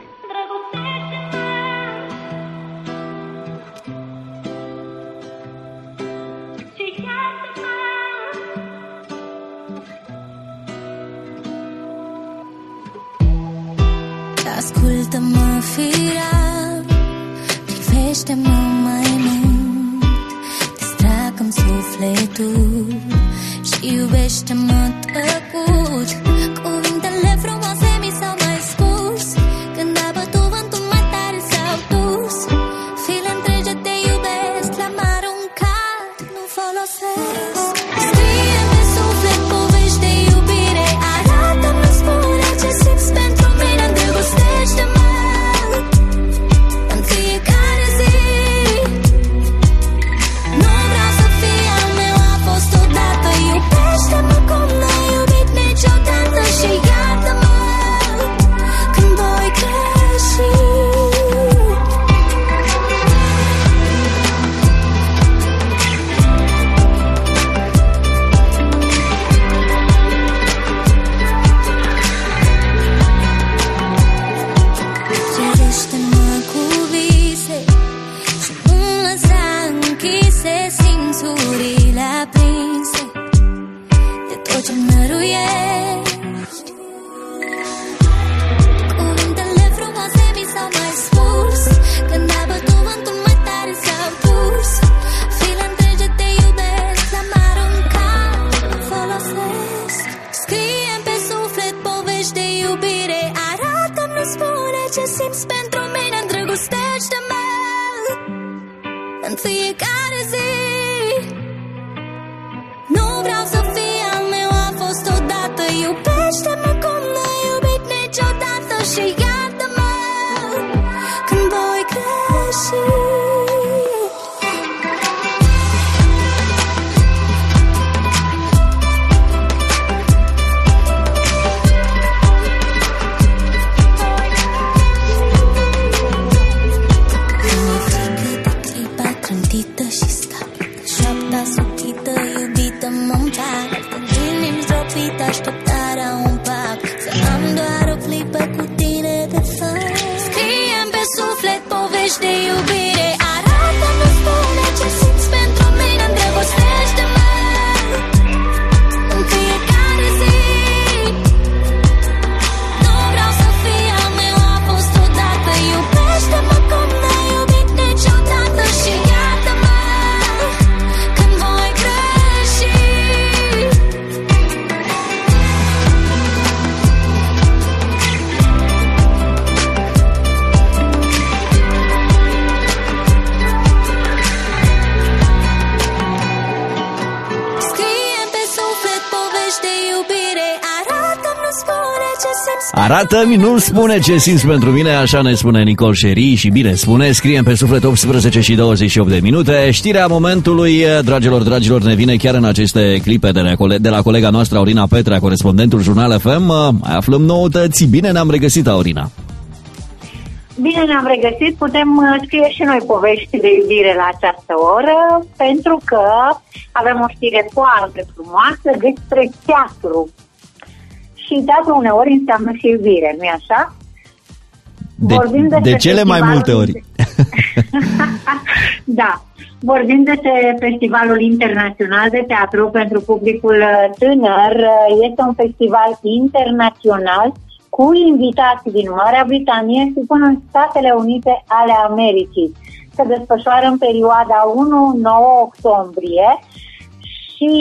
Ascultă-mă, firea, privește-mă mai mult, distracă-mi sufletul și iubește-mă tăcut. Cuvintele frumoase mi s-au mai spus când a bătut vântul mai tare s-au dus. File întregi te iubesc, l-am aruncat, nu folosesc. Scrie pe suflet povești de iubire, arată-mi, spune ce simți pentru mine, îndrăgostește-mă în fiecare zi. Nu vreau să fii al meu, a fost odată, iubește-mă cum n-ai iubit niciodată și iartă-mă când voi greși. Cerește-mă cu vise și nu-mi lăsa închise simțurile aprinse de tot ce-mi năruiești. Cuvintele frumoase mi s-au mai spus când a bătut vântul mai tare s-au dus. File întregi te iubesc, l-am aruncat, nu folosesc. Scrie pe suflet povești de iubire, arată-mi, nu spune ce simți pentru mine, îndrăgostește-mă în fiecare zi. Nu vreau să fii al meu, a fost odată, iubește-mă cum n-ai iubit niciodată și iartă-mă când voi greși. suflet povești de iubire. Arată-mi, spune ce simți pentru mine, îndrăgostește-mă în fiecare zi. Nu vreau să fii a meu, a fost odată. Iubește-mă cum n-ai iubit niciodată și iartă-mă când voi greși. Scrie-mi pe suflet povești de iubire. Arată-mi, nu spune ce simți. Arată-mi, nu spune ce simți pentru mine, așa ne spune Nicol Șeri și bine spune. Scriem pe suflet optsprezece și douăzeci și opt de minute. Știrea momentului, dragilor, dragilor, ne vine chiar în aceste clipe de la, de la colega noastră Aurina Petrea, corespondentul Jurnal F M. Mai aflăm noutăți. Bine ne-am regăsit, Aurina. Bine ne-am regăsit, putem uh, scrie și noi povești de iubire la această oră, pentru că avem o știre foarte frumoasă despre teatru. Și teatru uneori înseamnă și iubire, nu-i așa? De, de cele mai multe ori. Da, vorbim despre Festivalul Internațional de Teatru pentru publicul tânăr. Este un festival internațional cu invitații din Marea Britanie și până în Statele Unite ale Americii. Se desfășoară în perioada unu nouă octombrie și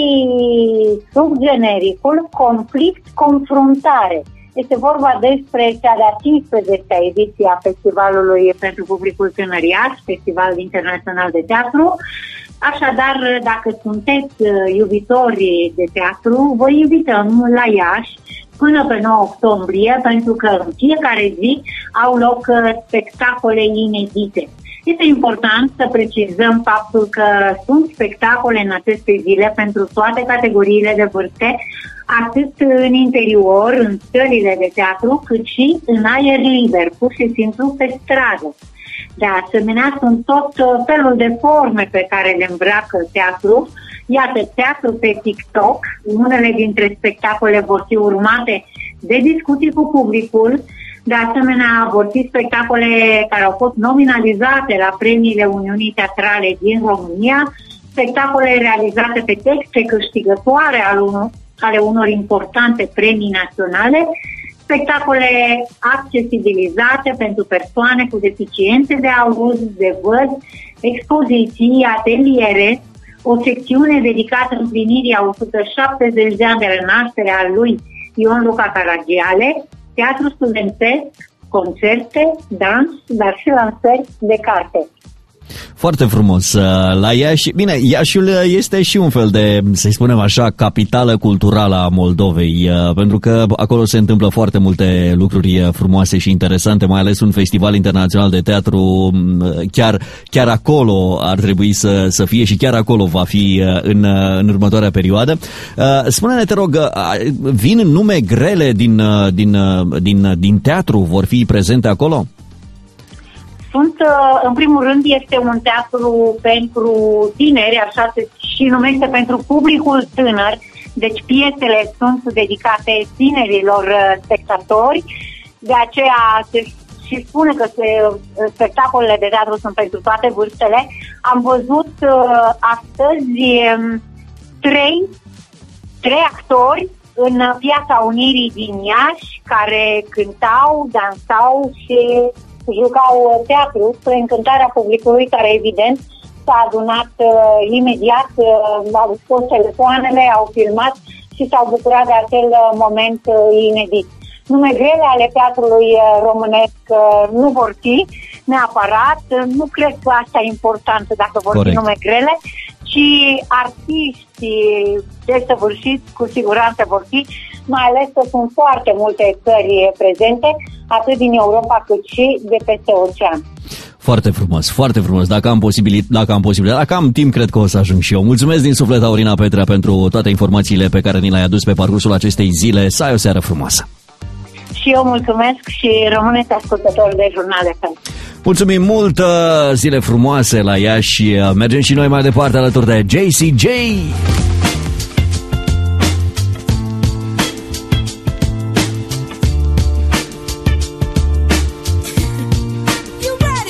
sub genericul Conflict-Confruntare. Este vorba despre cea de-a cincisprezecea ediție a Festivalului pentru publicul tânăriaș, Festival Internațional de Teatru. Așadar, dacă sunteți iubitori de teatru, vă invităm la Iași până pe nouă octombrie, pentru că în fiecare zi au loc spectacole inedite. Este important să precizăm faptul că sunt spectacole în aceste zile pentru toate categoriile de vârste, atât în interior, în sălile de teatru, cât și în aer liber, pur și simplu pe stradă. De asemenea, sunt tot felul de forme pe care le îmbracă teatru. Iată, teatru pe TikTok, unele dintre spectacole vor fi urmate de discuții cu publicul. De asemenea, vor fi spectacole care au fost nominalizate la premiile Uniunii Teatrale din România, spectacole realizate pe texte câștigătoare ale unor importante premii naționale, spectacole accesibilizate pentru persoane cu deficiențe de auz, de văz, expoziții, ateliere, o secțiune dedicată împlinirii a o sută șaptezeci de ani de renaștere a lui Ion Luca Caragiale, teatru studențesc, concerte, dans, dar și lansări de carte. Foarte frumos. La Iași, bine, Iașiul este și un fel de, să-i spunem așa, capitală culturală a Moldovei, pentru că acolo se întâmplă foarte multe lucruri frumoase și interesante, mai ales un festival internațional de teatru, chiar, chiar acolo ar trebui să, să fie și chiar acolo va fi în, în următoarea perioadă. Spune-ne, te rog, vin nume grele din, din, din, din teatru, vor fi prezente acolo? Sunt, în primul rând, este un teatru pentru tineri, așa se și numește, pentru publicul tânăr, deci piesele sunt dedicate tinerilor spectatori, de aceea se și spune că se, spectacolele de teatru sunt pentru toate vârstele. Am văzut astăzi trei, trei actori în Piața Unirii din Iași, care cântau, dansau și jucau teatru spre încântarea publicului, care evident s-a adunat uh, imediat, uh, au scos telefoanele, au filmat și s-au bucurat de acel uh, moment uh, inedit. Nume grele ale teatrului uh, românesc uh, nu vor fi neapărat, uh, nu cred că asta e important dacă vor Corect. fi nume grele, ci artiști desăvârșiți cu siguranță vor fi, mai ales că sunt foarte multe țări prezente, atât din Europa cât și de peste ocean. Foarte frumos, foarte frumos. Dacă am posibilitate, dacă am posibilitate, dacă am timp, cred că o să ajung și eu. Mulțumesc din suflet, Aurina Petrea, pentru toate informațiile pe care ni le-ai adus pe parcursul acestei zile. Să ai o seară frumoasă. Și eu mulțumesc și rămâneți ascultători de Jurnal F M. Mulțumim mult, zile frumoase la Iași. Mergem și noi mai departe alături de J C J. You ready?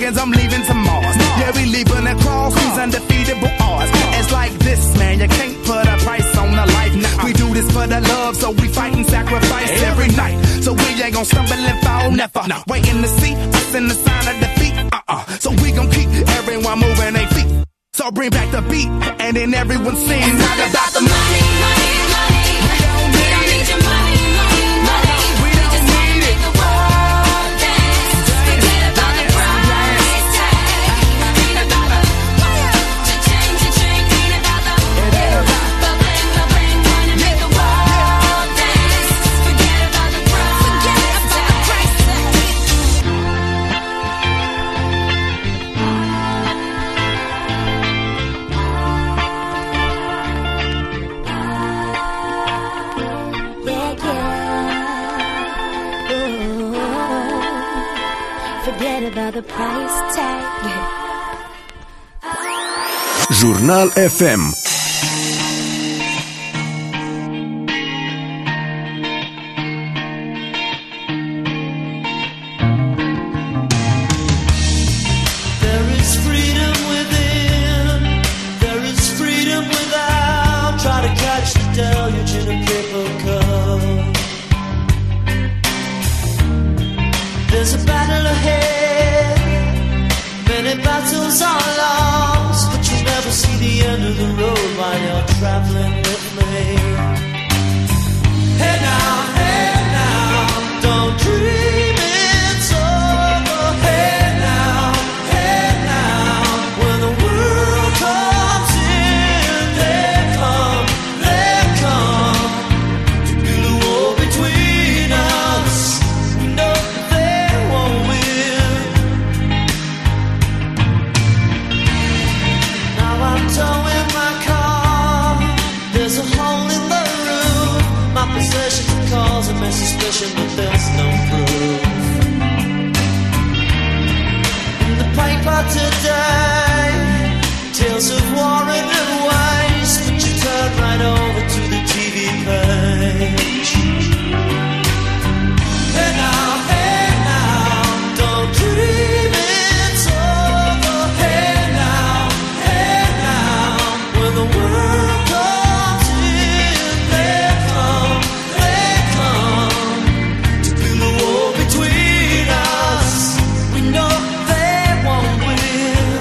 plans, I'm leaving to Mars. Yeah, we leaving across these undefeatable odds. It's like this, man, you can't put a price on a life. Nah, we do this for the love, so we fight and sacrifice every night. So we ain't gon' stumble and fall, never. Waiting to see us in the sign of defeat. Uh-uh. So we gon' keep everyone moving their feet. So bring back the beat, and then everyone sings. It's not about the money, money, money. We don't need your money, money, money. We just wanna make the world dance. Forget about the price tag. Ain't about the cha-ching, cha-ching. Ain't about the bubbling, bubbling. Wanna make the world dance. Forget about the price tag. Forget about the price tag. Jurnal F M. There is freedom within, there is freedom without. Try to catch the deluge in a paper cup. There's a battle ahead, many battles are lost, but you'll never see the end of the road while you're traveling with me. Hey now, hey now, don't dream it's over. Hey now, hey now, when the world comes in, they come, they come to build a wall between us. We know they won't win. Now I'm towing my car. There's a hole in the roof. My possession causes me suspicion, but there's no proof. In the paper today, tales of war and waste, but you turn right over to the T V page. Hey now, hey now, don't dream it's over. Hey now, hey now, when the world comes in, they come, they come to build a wall between us. We know they won't win.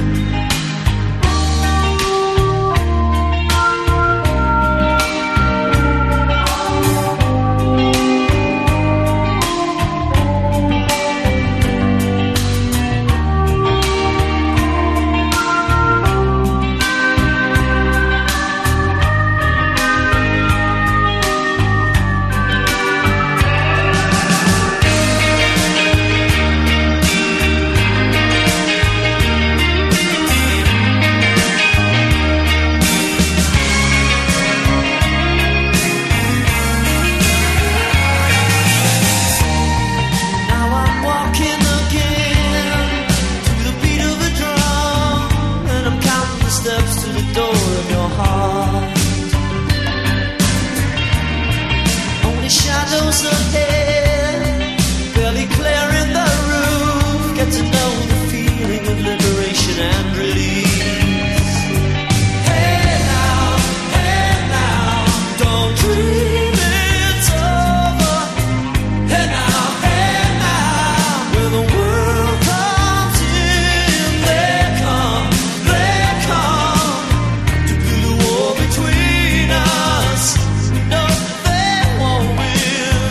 Now I'm walking again to the beat of a drum, and I'm counting the steps to the door of your heart. Only shadows ahead, barely clearing the roof. Get to know the feeling of liberation and release. Hey now, hey now, don't dream it's over. Hey now, hey now, when the world comes in, they come, they come to build a wall between us. We know they won't win.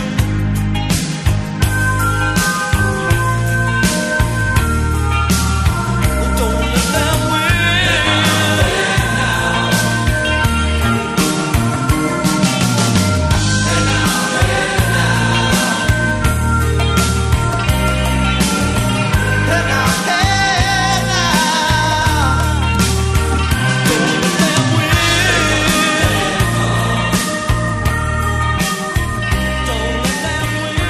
Don't let them win. Hey now, hey now, don't let them win. Don't let them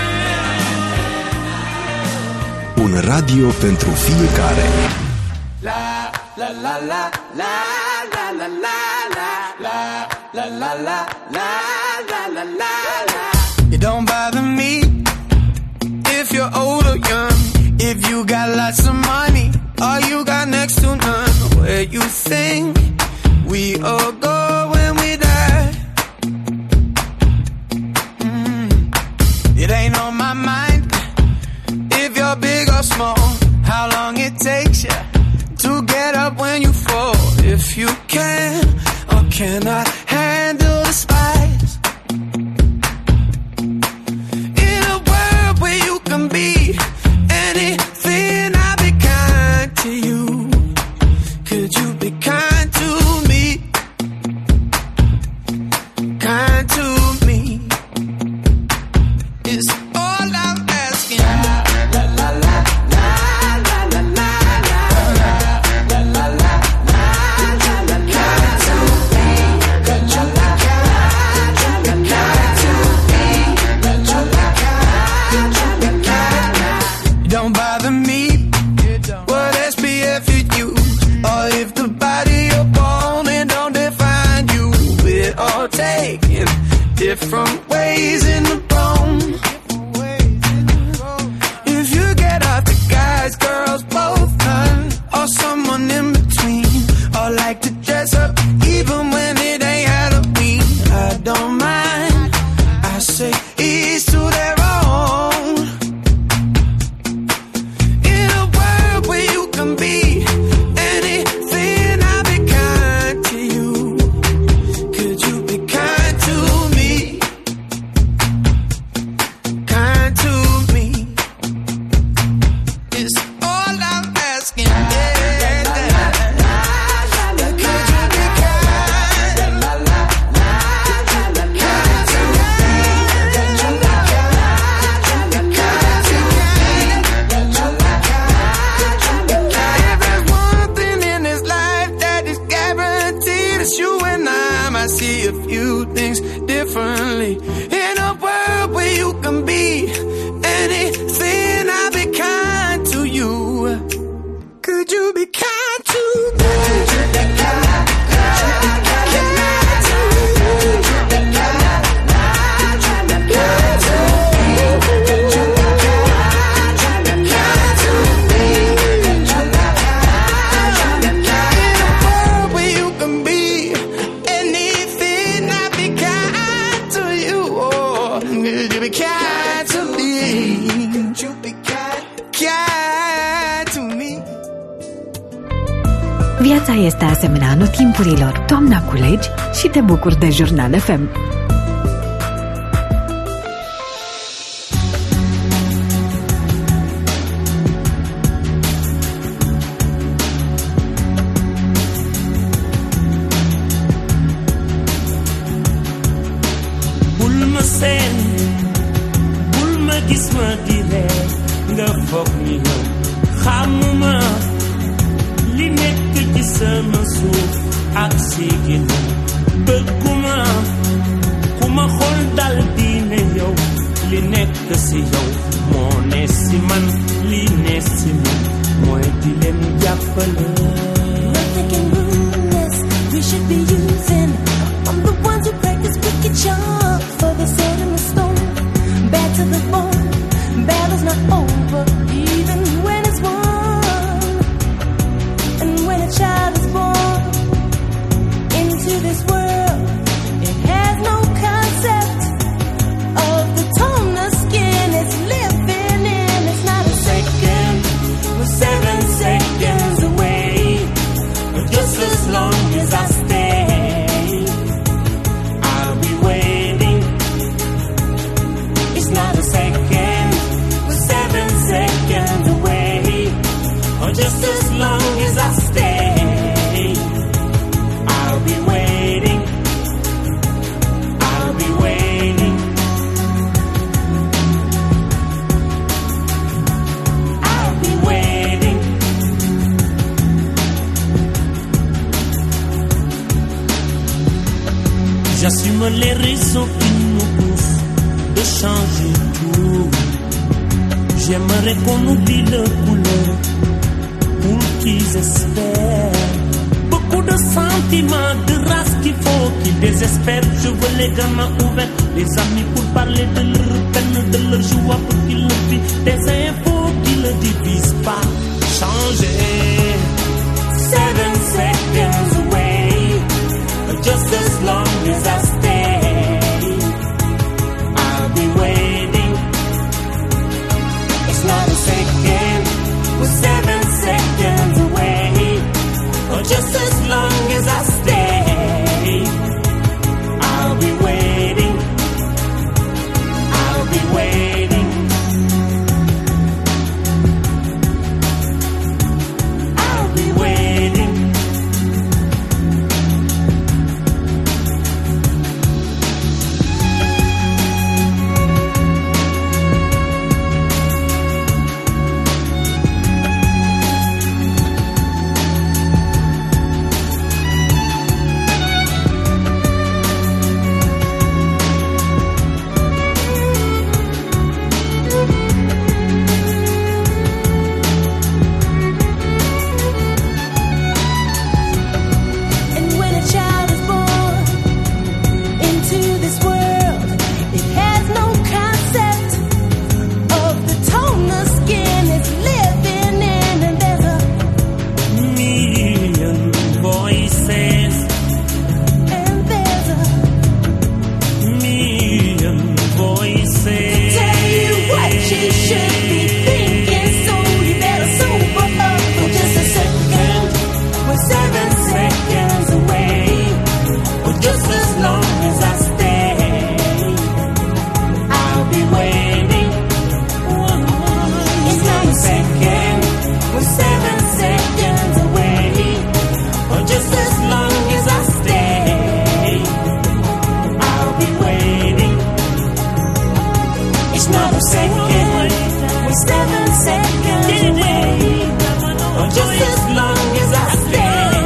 win. Un radio pentru fiecare. La la la la la la la la la la la la la la la la la. It don't bother me if you're old or young. If you got lots of money, all you got next to none, where you think we all go when we die? Mm. It ain't on my mind if you're big or small, how long it takes you to get up when you fall. If you can or cannot handle the spice, in a world where you can be anything, I'll be kind to you. Could you be kind to me? Kind to me is all I'm asking. La la la la la la la la la la la la. Kind to me, could you be kind to me? Kind to me, could you be kind to me? Don't bother me. What S P F you use, or if the body you're born in don't define you. We're all taking different ways in the bone. If you get off the guys, girls, both none, or someone in between, or like to dress up even when it ain't Halloween, I don't mind. I say each to their own. In a world where you can be anything, I'll be kind to you. Could you be kind to me? Kind to me is all I'm asking. Yeah. Could you be kind? Kind to me. Could you be If there's one thing in this life that is guaranteed, it's you and I. I see a few things differently. In a world where you can be anything, I'll be kind to you. Could you be kind to me? Could you be kind? Could you be kind to me? Could you be kind? Kind to me. Could you be kind? Kind to me. Could you be kind? In a world where you can be anything, I'll be kind to you. Oh, could you be kind to me? Could you be kind? Kind to me. Viața este asemenea anotimpurilor. Toamna culegi și te bucuri de Jurnal F M. bul ma seen bul ma gis ma di reer nga foog ni yow xamuma li nekk ci sama suuf ak si ginnaaw bëgguma ku ma xool dal di ne yow li nekk si yow moo ne si man li ne si man mooy di leen jàppale. We should be using. I'm the ones who practice wicked charm for the sword and the stone. Bad to the bone. Battle's not over, even when it's won. And when a child is born into this world, it has no concept of the tone the skin it's living in. It's not a second, we're seven seconds away. Just as long as I stay, I'll be waiting. It's not a second, we're seven seconds away. Or just as long as I stay, I'll be waiting. I'll be waiting. I'll be waiting. J'assume les raisons qui nous poussent de changer tout. J'aimerais qu'on oublie le couleur pour qu'ils espèrent. Beaucoup de sentiments, de race qu'il faut qu'ils désespèrent. Je veux les gamins ouverts, les amis pour parler de leur peine, de leur joie pour qu'ils le vivent. Des infos qui le divisent. We're seven seconds away. Or just as long as I stay, I'll be waiting. I'll be waiting. I'll be waiting. And when a child is born into this world, it has no concept of the tone the skin is living in, and there's a million voices, and there's a million voices to tell you what you should be thinking. So you better sober up for just a second. We're seven seconds away, or just as long as I stay, I'll be waiting. It's not a second. We're seven seconds away, or just as long as I stay, I'll be waiting. It's not a second. We're seven seconds away, or just as long as I stay,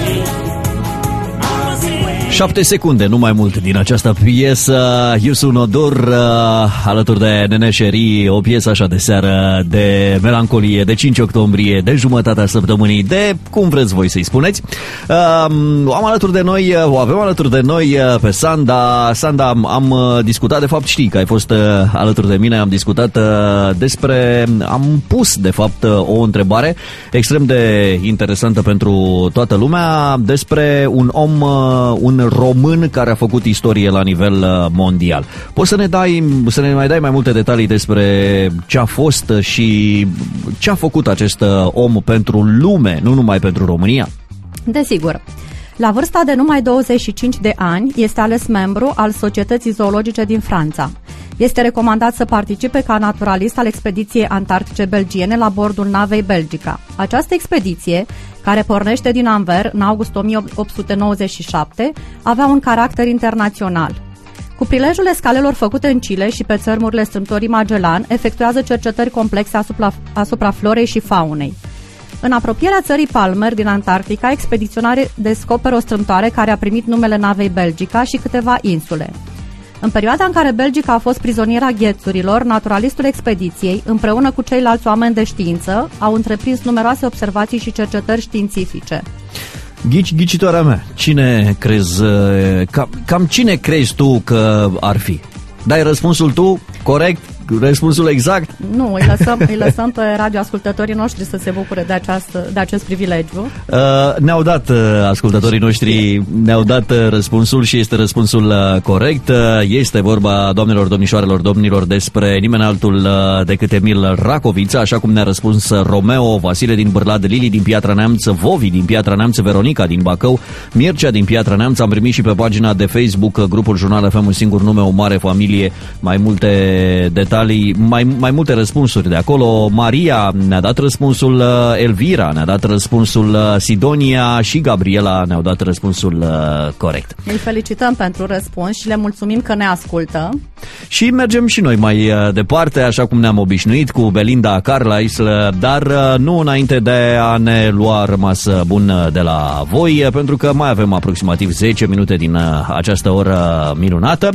I'll be waiting. Șapte secunde, nu mai mult, din această piesă Yusun Odor uh, alături de Nene Sheri, o piesă așa de seară, de melancolie, de cinci octombrie, de jumătatea săptămânii, de cum vreți voi să-i spuneți. Uh, am alături de noi, o avem alături de noi uh, pe Sanda. Sanda, am, am uh, discutat, de fapt știi că ai fost uh, alături de mine, am discutat uh, despre, am pus de fapt uh, o întrebare extrem de interesantă pentru toată lumea despre un om, uh, un român care a făcut istorie la nivel uh, mondial. Poți să ne dai, să ne mai dai mai multe detalii despre ce a fost și ce a făcut acest uh, om pentru lume, nu numai pentru România? Desigur. La vârsta de numai douăzeci și cinci de ani, este ales membru al Societății Zoologice din Franța. Este recomandat să participe ca naturalist al expediției antarctice belgiene la bordul navei Belgica. Această expediție, care pornește din Anvers în august o mie opt sute nouăzeci și șapte, avea un caracter internațional. Cu prilejul escalelor făcute în Chile și pe țărmurile strâmtorii Magellan, efectuează cercetări complexe asupra, asupra florei și faunei. În apropierea țării Palmer din Antarctica, expediționarii descoperă o strâmtoare care a primit numele navei Belgica și câteva insule. În perioada în care Belgica a fost prizoniera ghețurilor, naturalistul expediției, împreună cu ceilalți oameni de știință, au întreprins numeroase observații și cercetări științifice. Ghici, ghicitoarea mea, cine crezi, cam, cam cine crezi tu că ar fi? Dai răspunsul tu, corect? Răspunsul exact? Nu, îi lăsăm, îi lăsăm pe radioascultătorii noștri să se bucure de, această, de acest privilegiu. Uh, ne-au dat, uh, ascultătorii noștri, ne-au dat uh, răspunsul și este răspunsul uh, corect. Uh, este vorba, doamnelor, domnișoarelor, domnilor, despre nimeni altul uh, decât Emil Racovița, așa cum ne-a răspuns Romeo, Vasile din Bârlad, Lili din Piatra Neamț, Vovi din Piatra Neamț, Veronica din Bacău, Mircea din Piatra Neamț. Am primit și pe pagina de Facebook, grupul Jurnal F M, un singur nume, o mare familie, mai multe detalii. Mai, mai multe răspunsuri de acolo. Maria ne-a dat răspunsul, Elvira ne-a dat răspunsul, Sidonia și Gabriela ne-au dat răspunsul corect. Îi felicităm pentru răspuns și le mulțumim că ne ascultă. Și mergem și noi mai departe, așa cum ne-am obișnuit, cu Belinda Carlisle, dar nu înainte de a ne lua rămas bun de la voi, pentru că mai avem aproximativ zece minute din această oră minunată.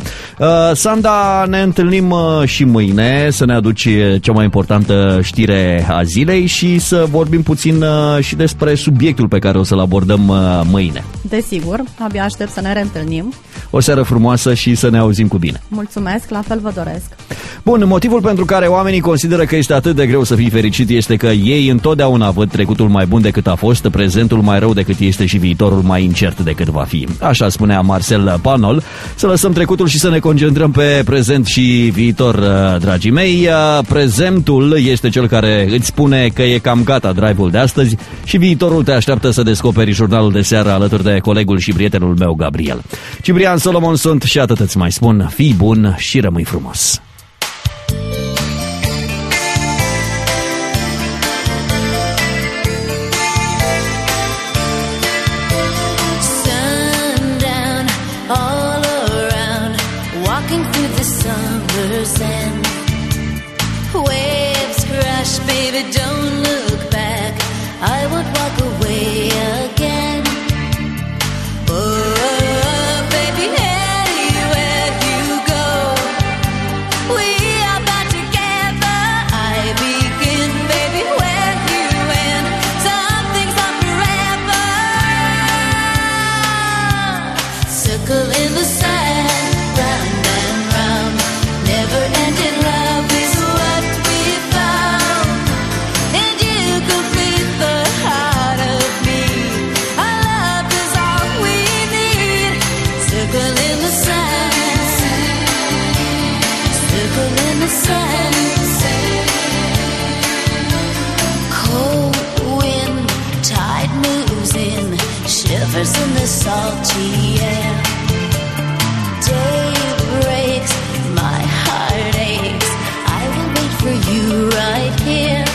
Sanda, ne întâlnim și mâine să ne aduci cea mai importantă știre a zilei și să vorbim puțin și despre subiectul pe care o să-l abordăm mâine. Desigur, abia aștept să ne reîntâlnim. O seară frumoasă și să ne auzim cu bine. Mulțumesc, la fel vă doresc. Bun, motivul pentru care oamenii consideră că este atât de greu să fii fericit este că ei întotdeauna văd trecutul mai bun decât a fost, prezentul mai rău decât este și viitorul mai incert decât va fi. Așa spunea Marcel Pagnol. Să lăsăm trecutul și să ne concentrăm pe prezent și viitor, dragii mei. Prezentul este cel care îți spune că e cam gata drive-ul de astăzi și viitorul te așteaptă să descoperi jurnalul de seară alături de colegul și prietenul meu, Gabriel. Ciprian Solomon sunt și atât îți mai spun, fii bun și rămâi frumos. Baby, don't look back. I won't walk away again. Oh, baby, anywhere you go, we are bound together. I begin, baby, where you end. Some things are forever. Circle in the sand, round and round. Never ending love is what we found. And you complete the heart of me. Our love is all we need. Circle in the sand, circle in the sand. Cold wind, tide moves in, shivers in the salty air. Day breaks, my heart aches. I will wait for you right here.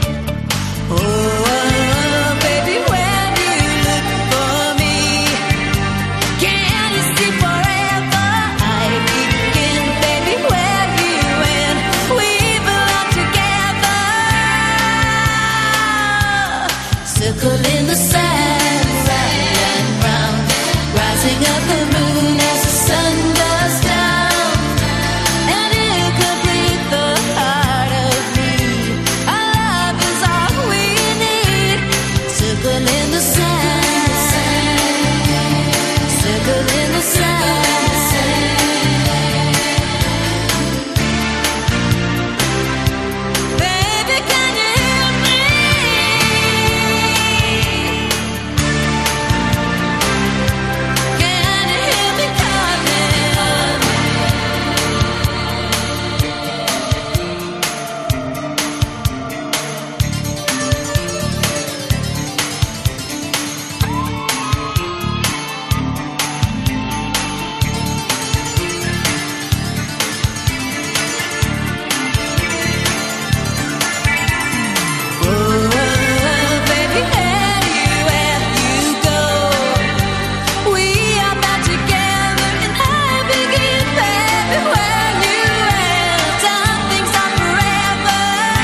Oh, baby, when you look for me, can you see forever? I begin, baby, where you end. We belong together. Circle in the sand, round and round, rising up the moon as the sun goes down. And you complete the heart of me. Our love is all we need. Circle in the sand, circle in the sand. Baby, can you hear me? Can you hear me calling? Oh, baby, anywhere you go, we are bound together. And I begin, baby, where you end. Some things are forever.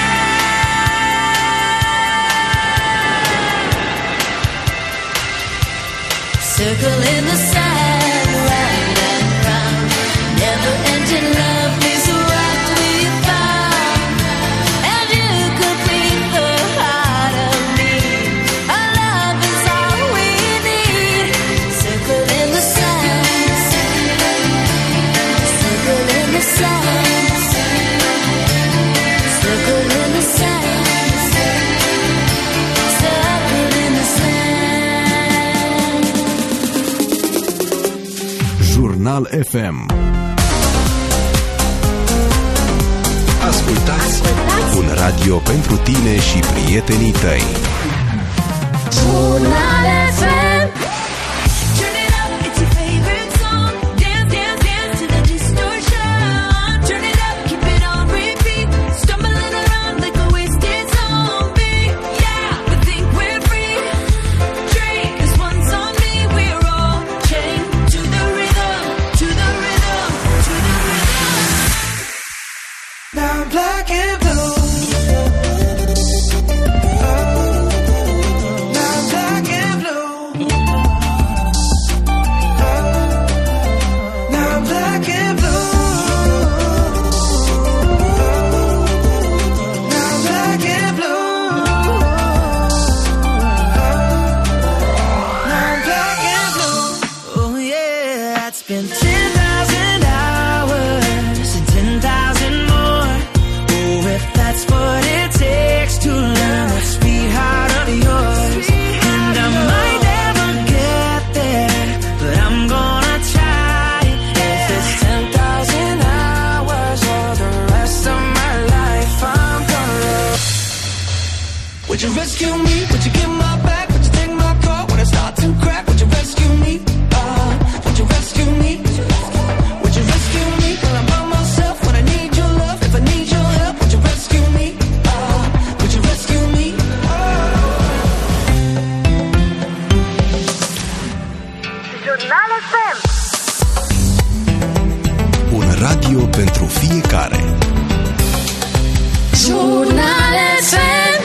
Circle in the sand, round and round. Never ending love is what we found. And you complete the heart of me. Our love is all we need. Circle in the sand, circle in the sand, circle in the sand, circle in the sand. Jurnal F M. Ascultați un radio pentru tine și prietenii tăi. Jurnal F M. Turn it up, it's your favorite song. Dance, dance, dance to the distortion. Turn it up, keep it on repeat. Stumbling around like a wasted zombie. Yeah, we think we're free. Drink this one's on me. We're all chained to the rhythm, to the rhythm, to the rhythm. Now I'm black and blue. Now I'm black and Would you rescue me? Would you give my back? Would you take my car when I start to crack? Would you rescue me? Uh, would you rescue me? Would you rescue me when I'm by myself? When I need your love, if I need your help, would you rescue me? Uh, would you rescue me? Jurnal F M. Un radio pentru fiecare. Jurnal F M.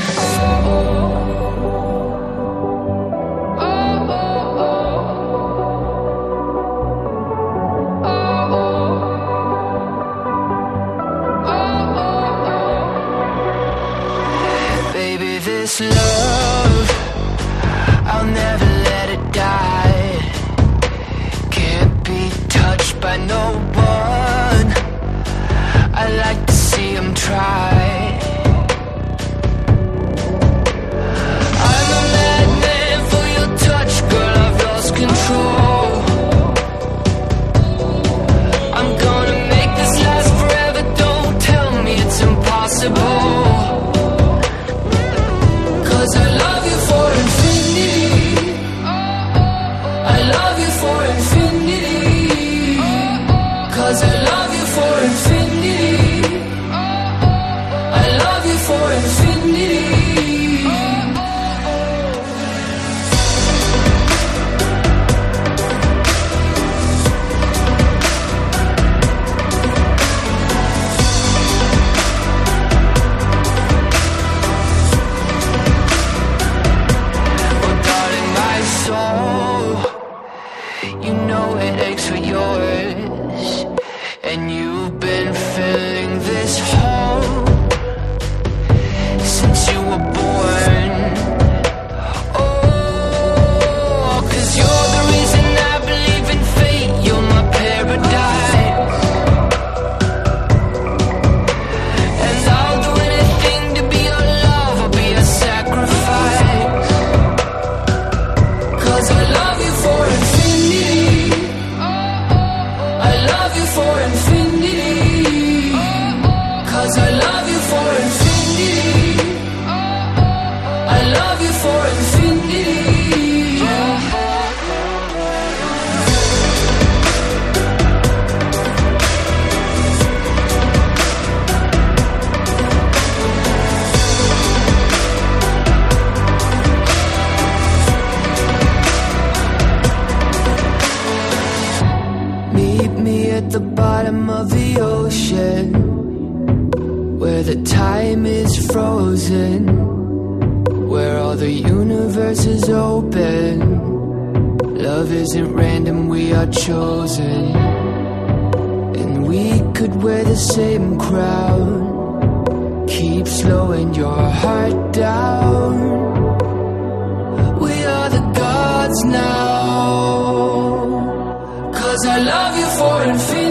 Baby, this love, I'll never let it die. Can't be touched by no one. I like to see him try. I'm a madman for your touch, girl, I've lost control. I'm gonna make this last forever, don't tell me it's impossible. Cause I love you for infinity. I love you for infinity. Cause I love you for infinity. I love you for infinity. Oh, darling, my soul, you know it aches for yours, and you've been filling this hole since you were born. Oh, cause you're the reason I believe in fate. You're my paradise, and I'll do anything to be your love or be a sacrifice. Cause I love you for infinity. I love you for infinity. Cause I love you for infinity. I love you for infinity. Meet me at the bottom of the ocean, where the time is frozen, where all the universe is open. Love isn't random, we are chosen, and we could wear the same crown. Keep slowing your heart down. We are the gods now. Cause I love you for infinity.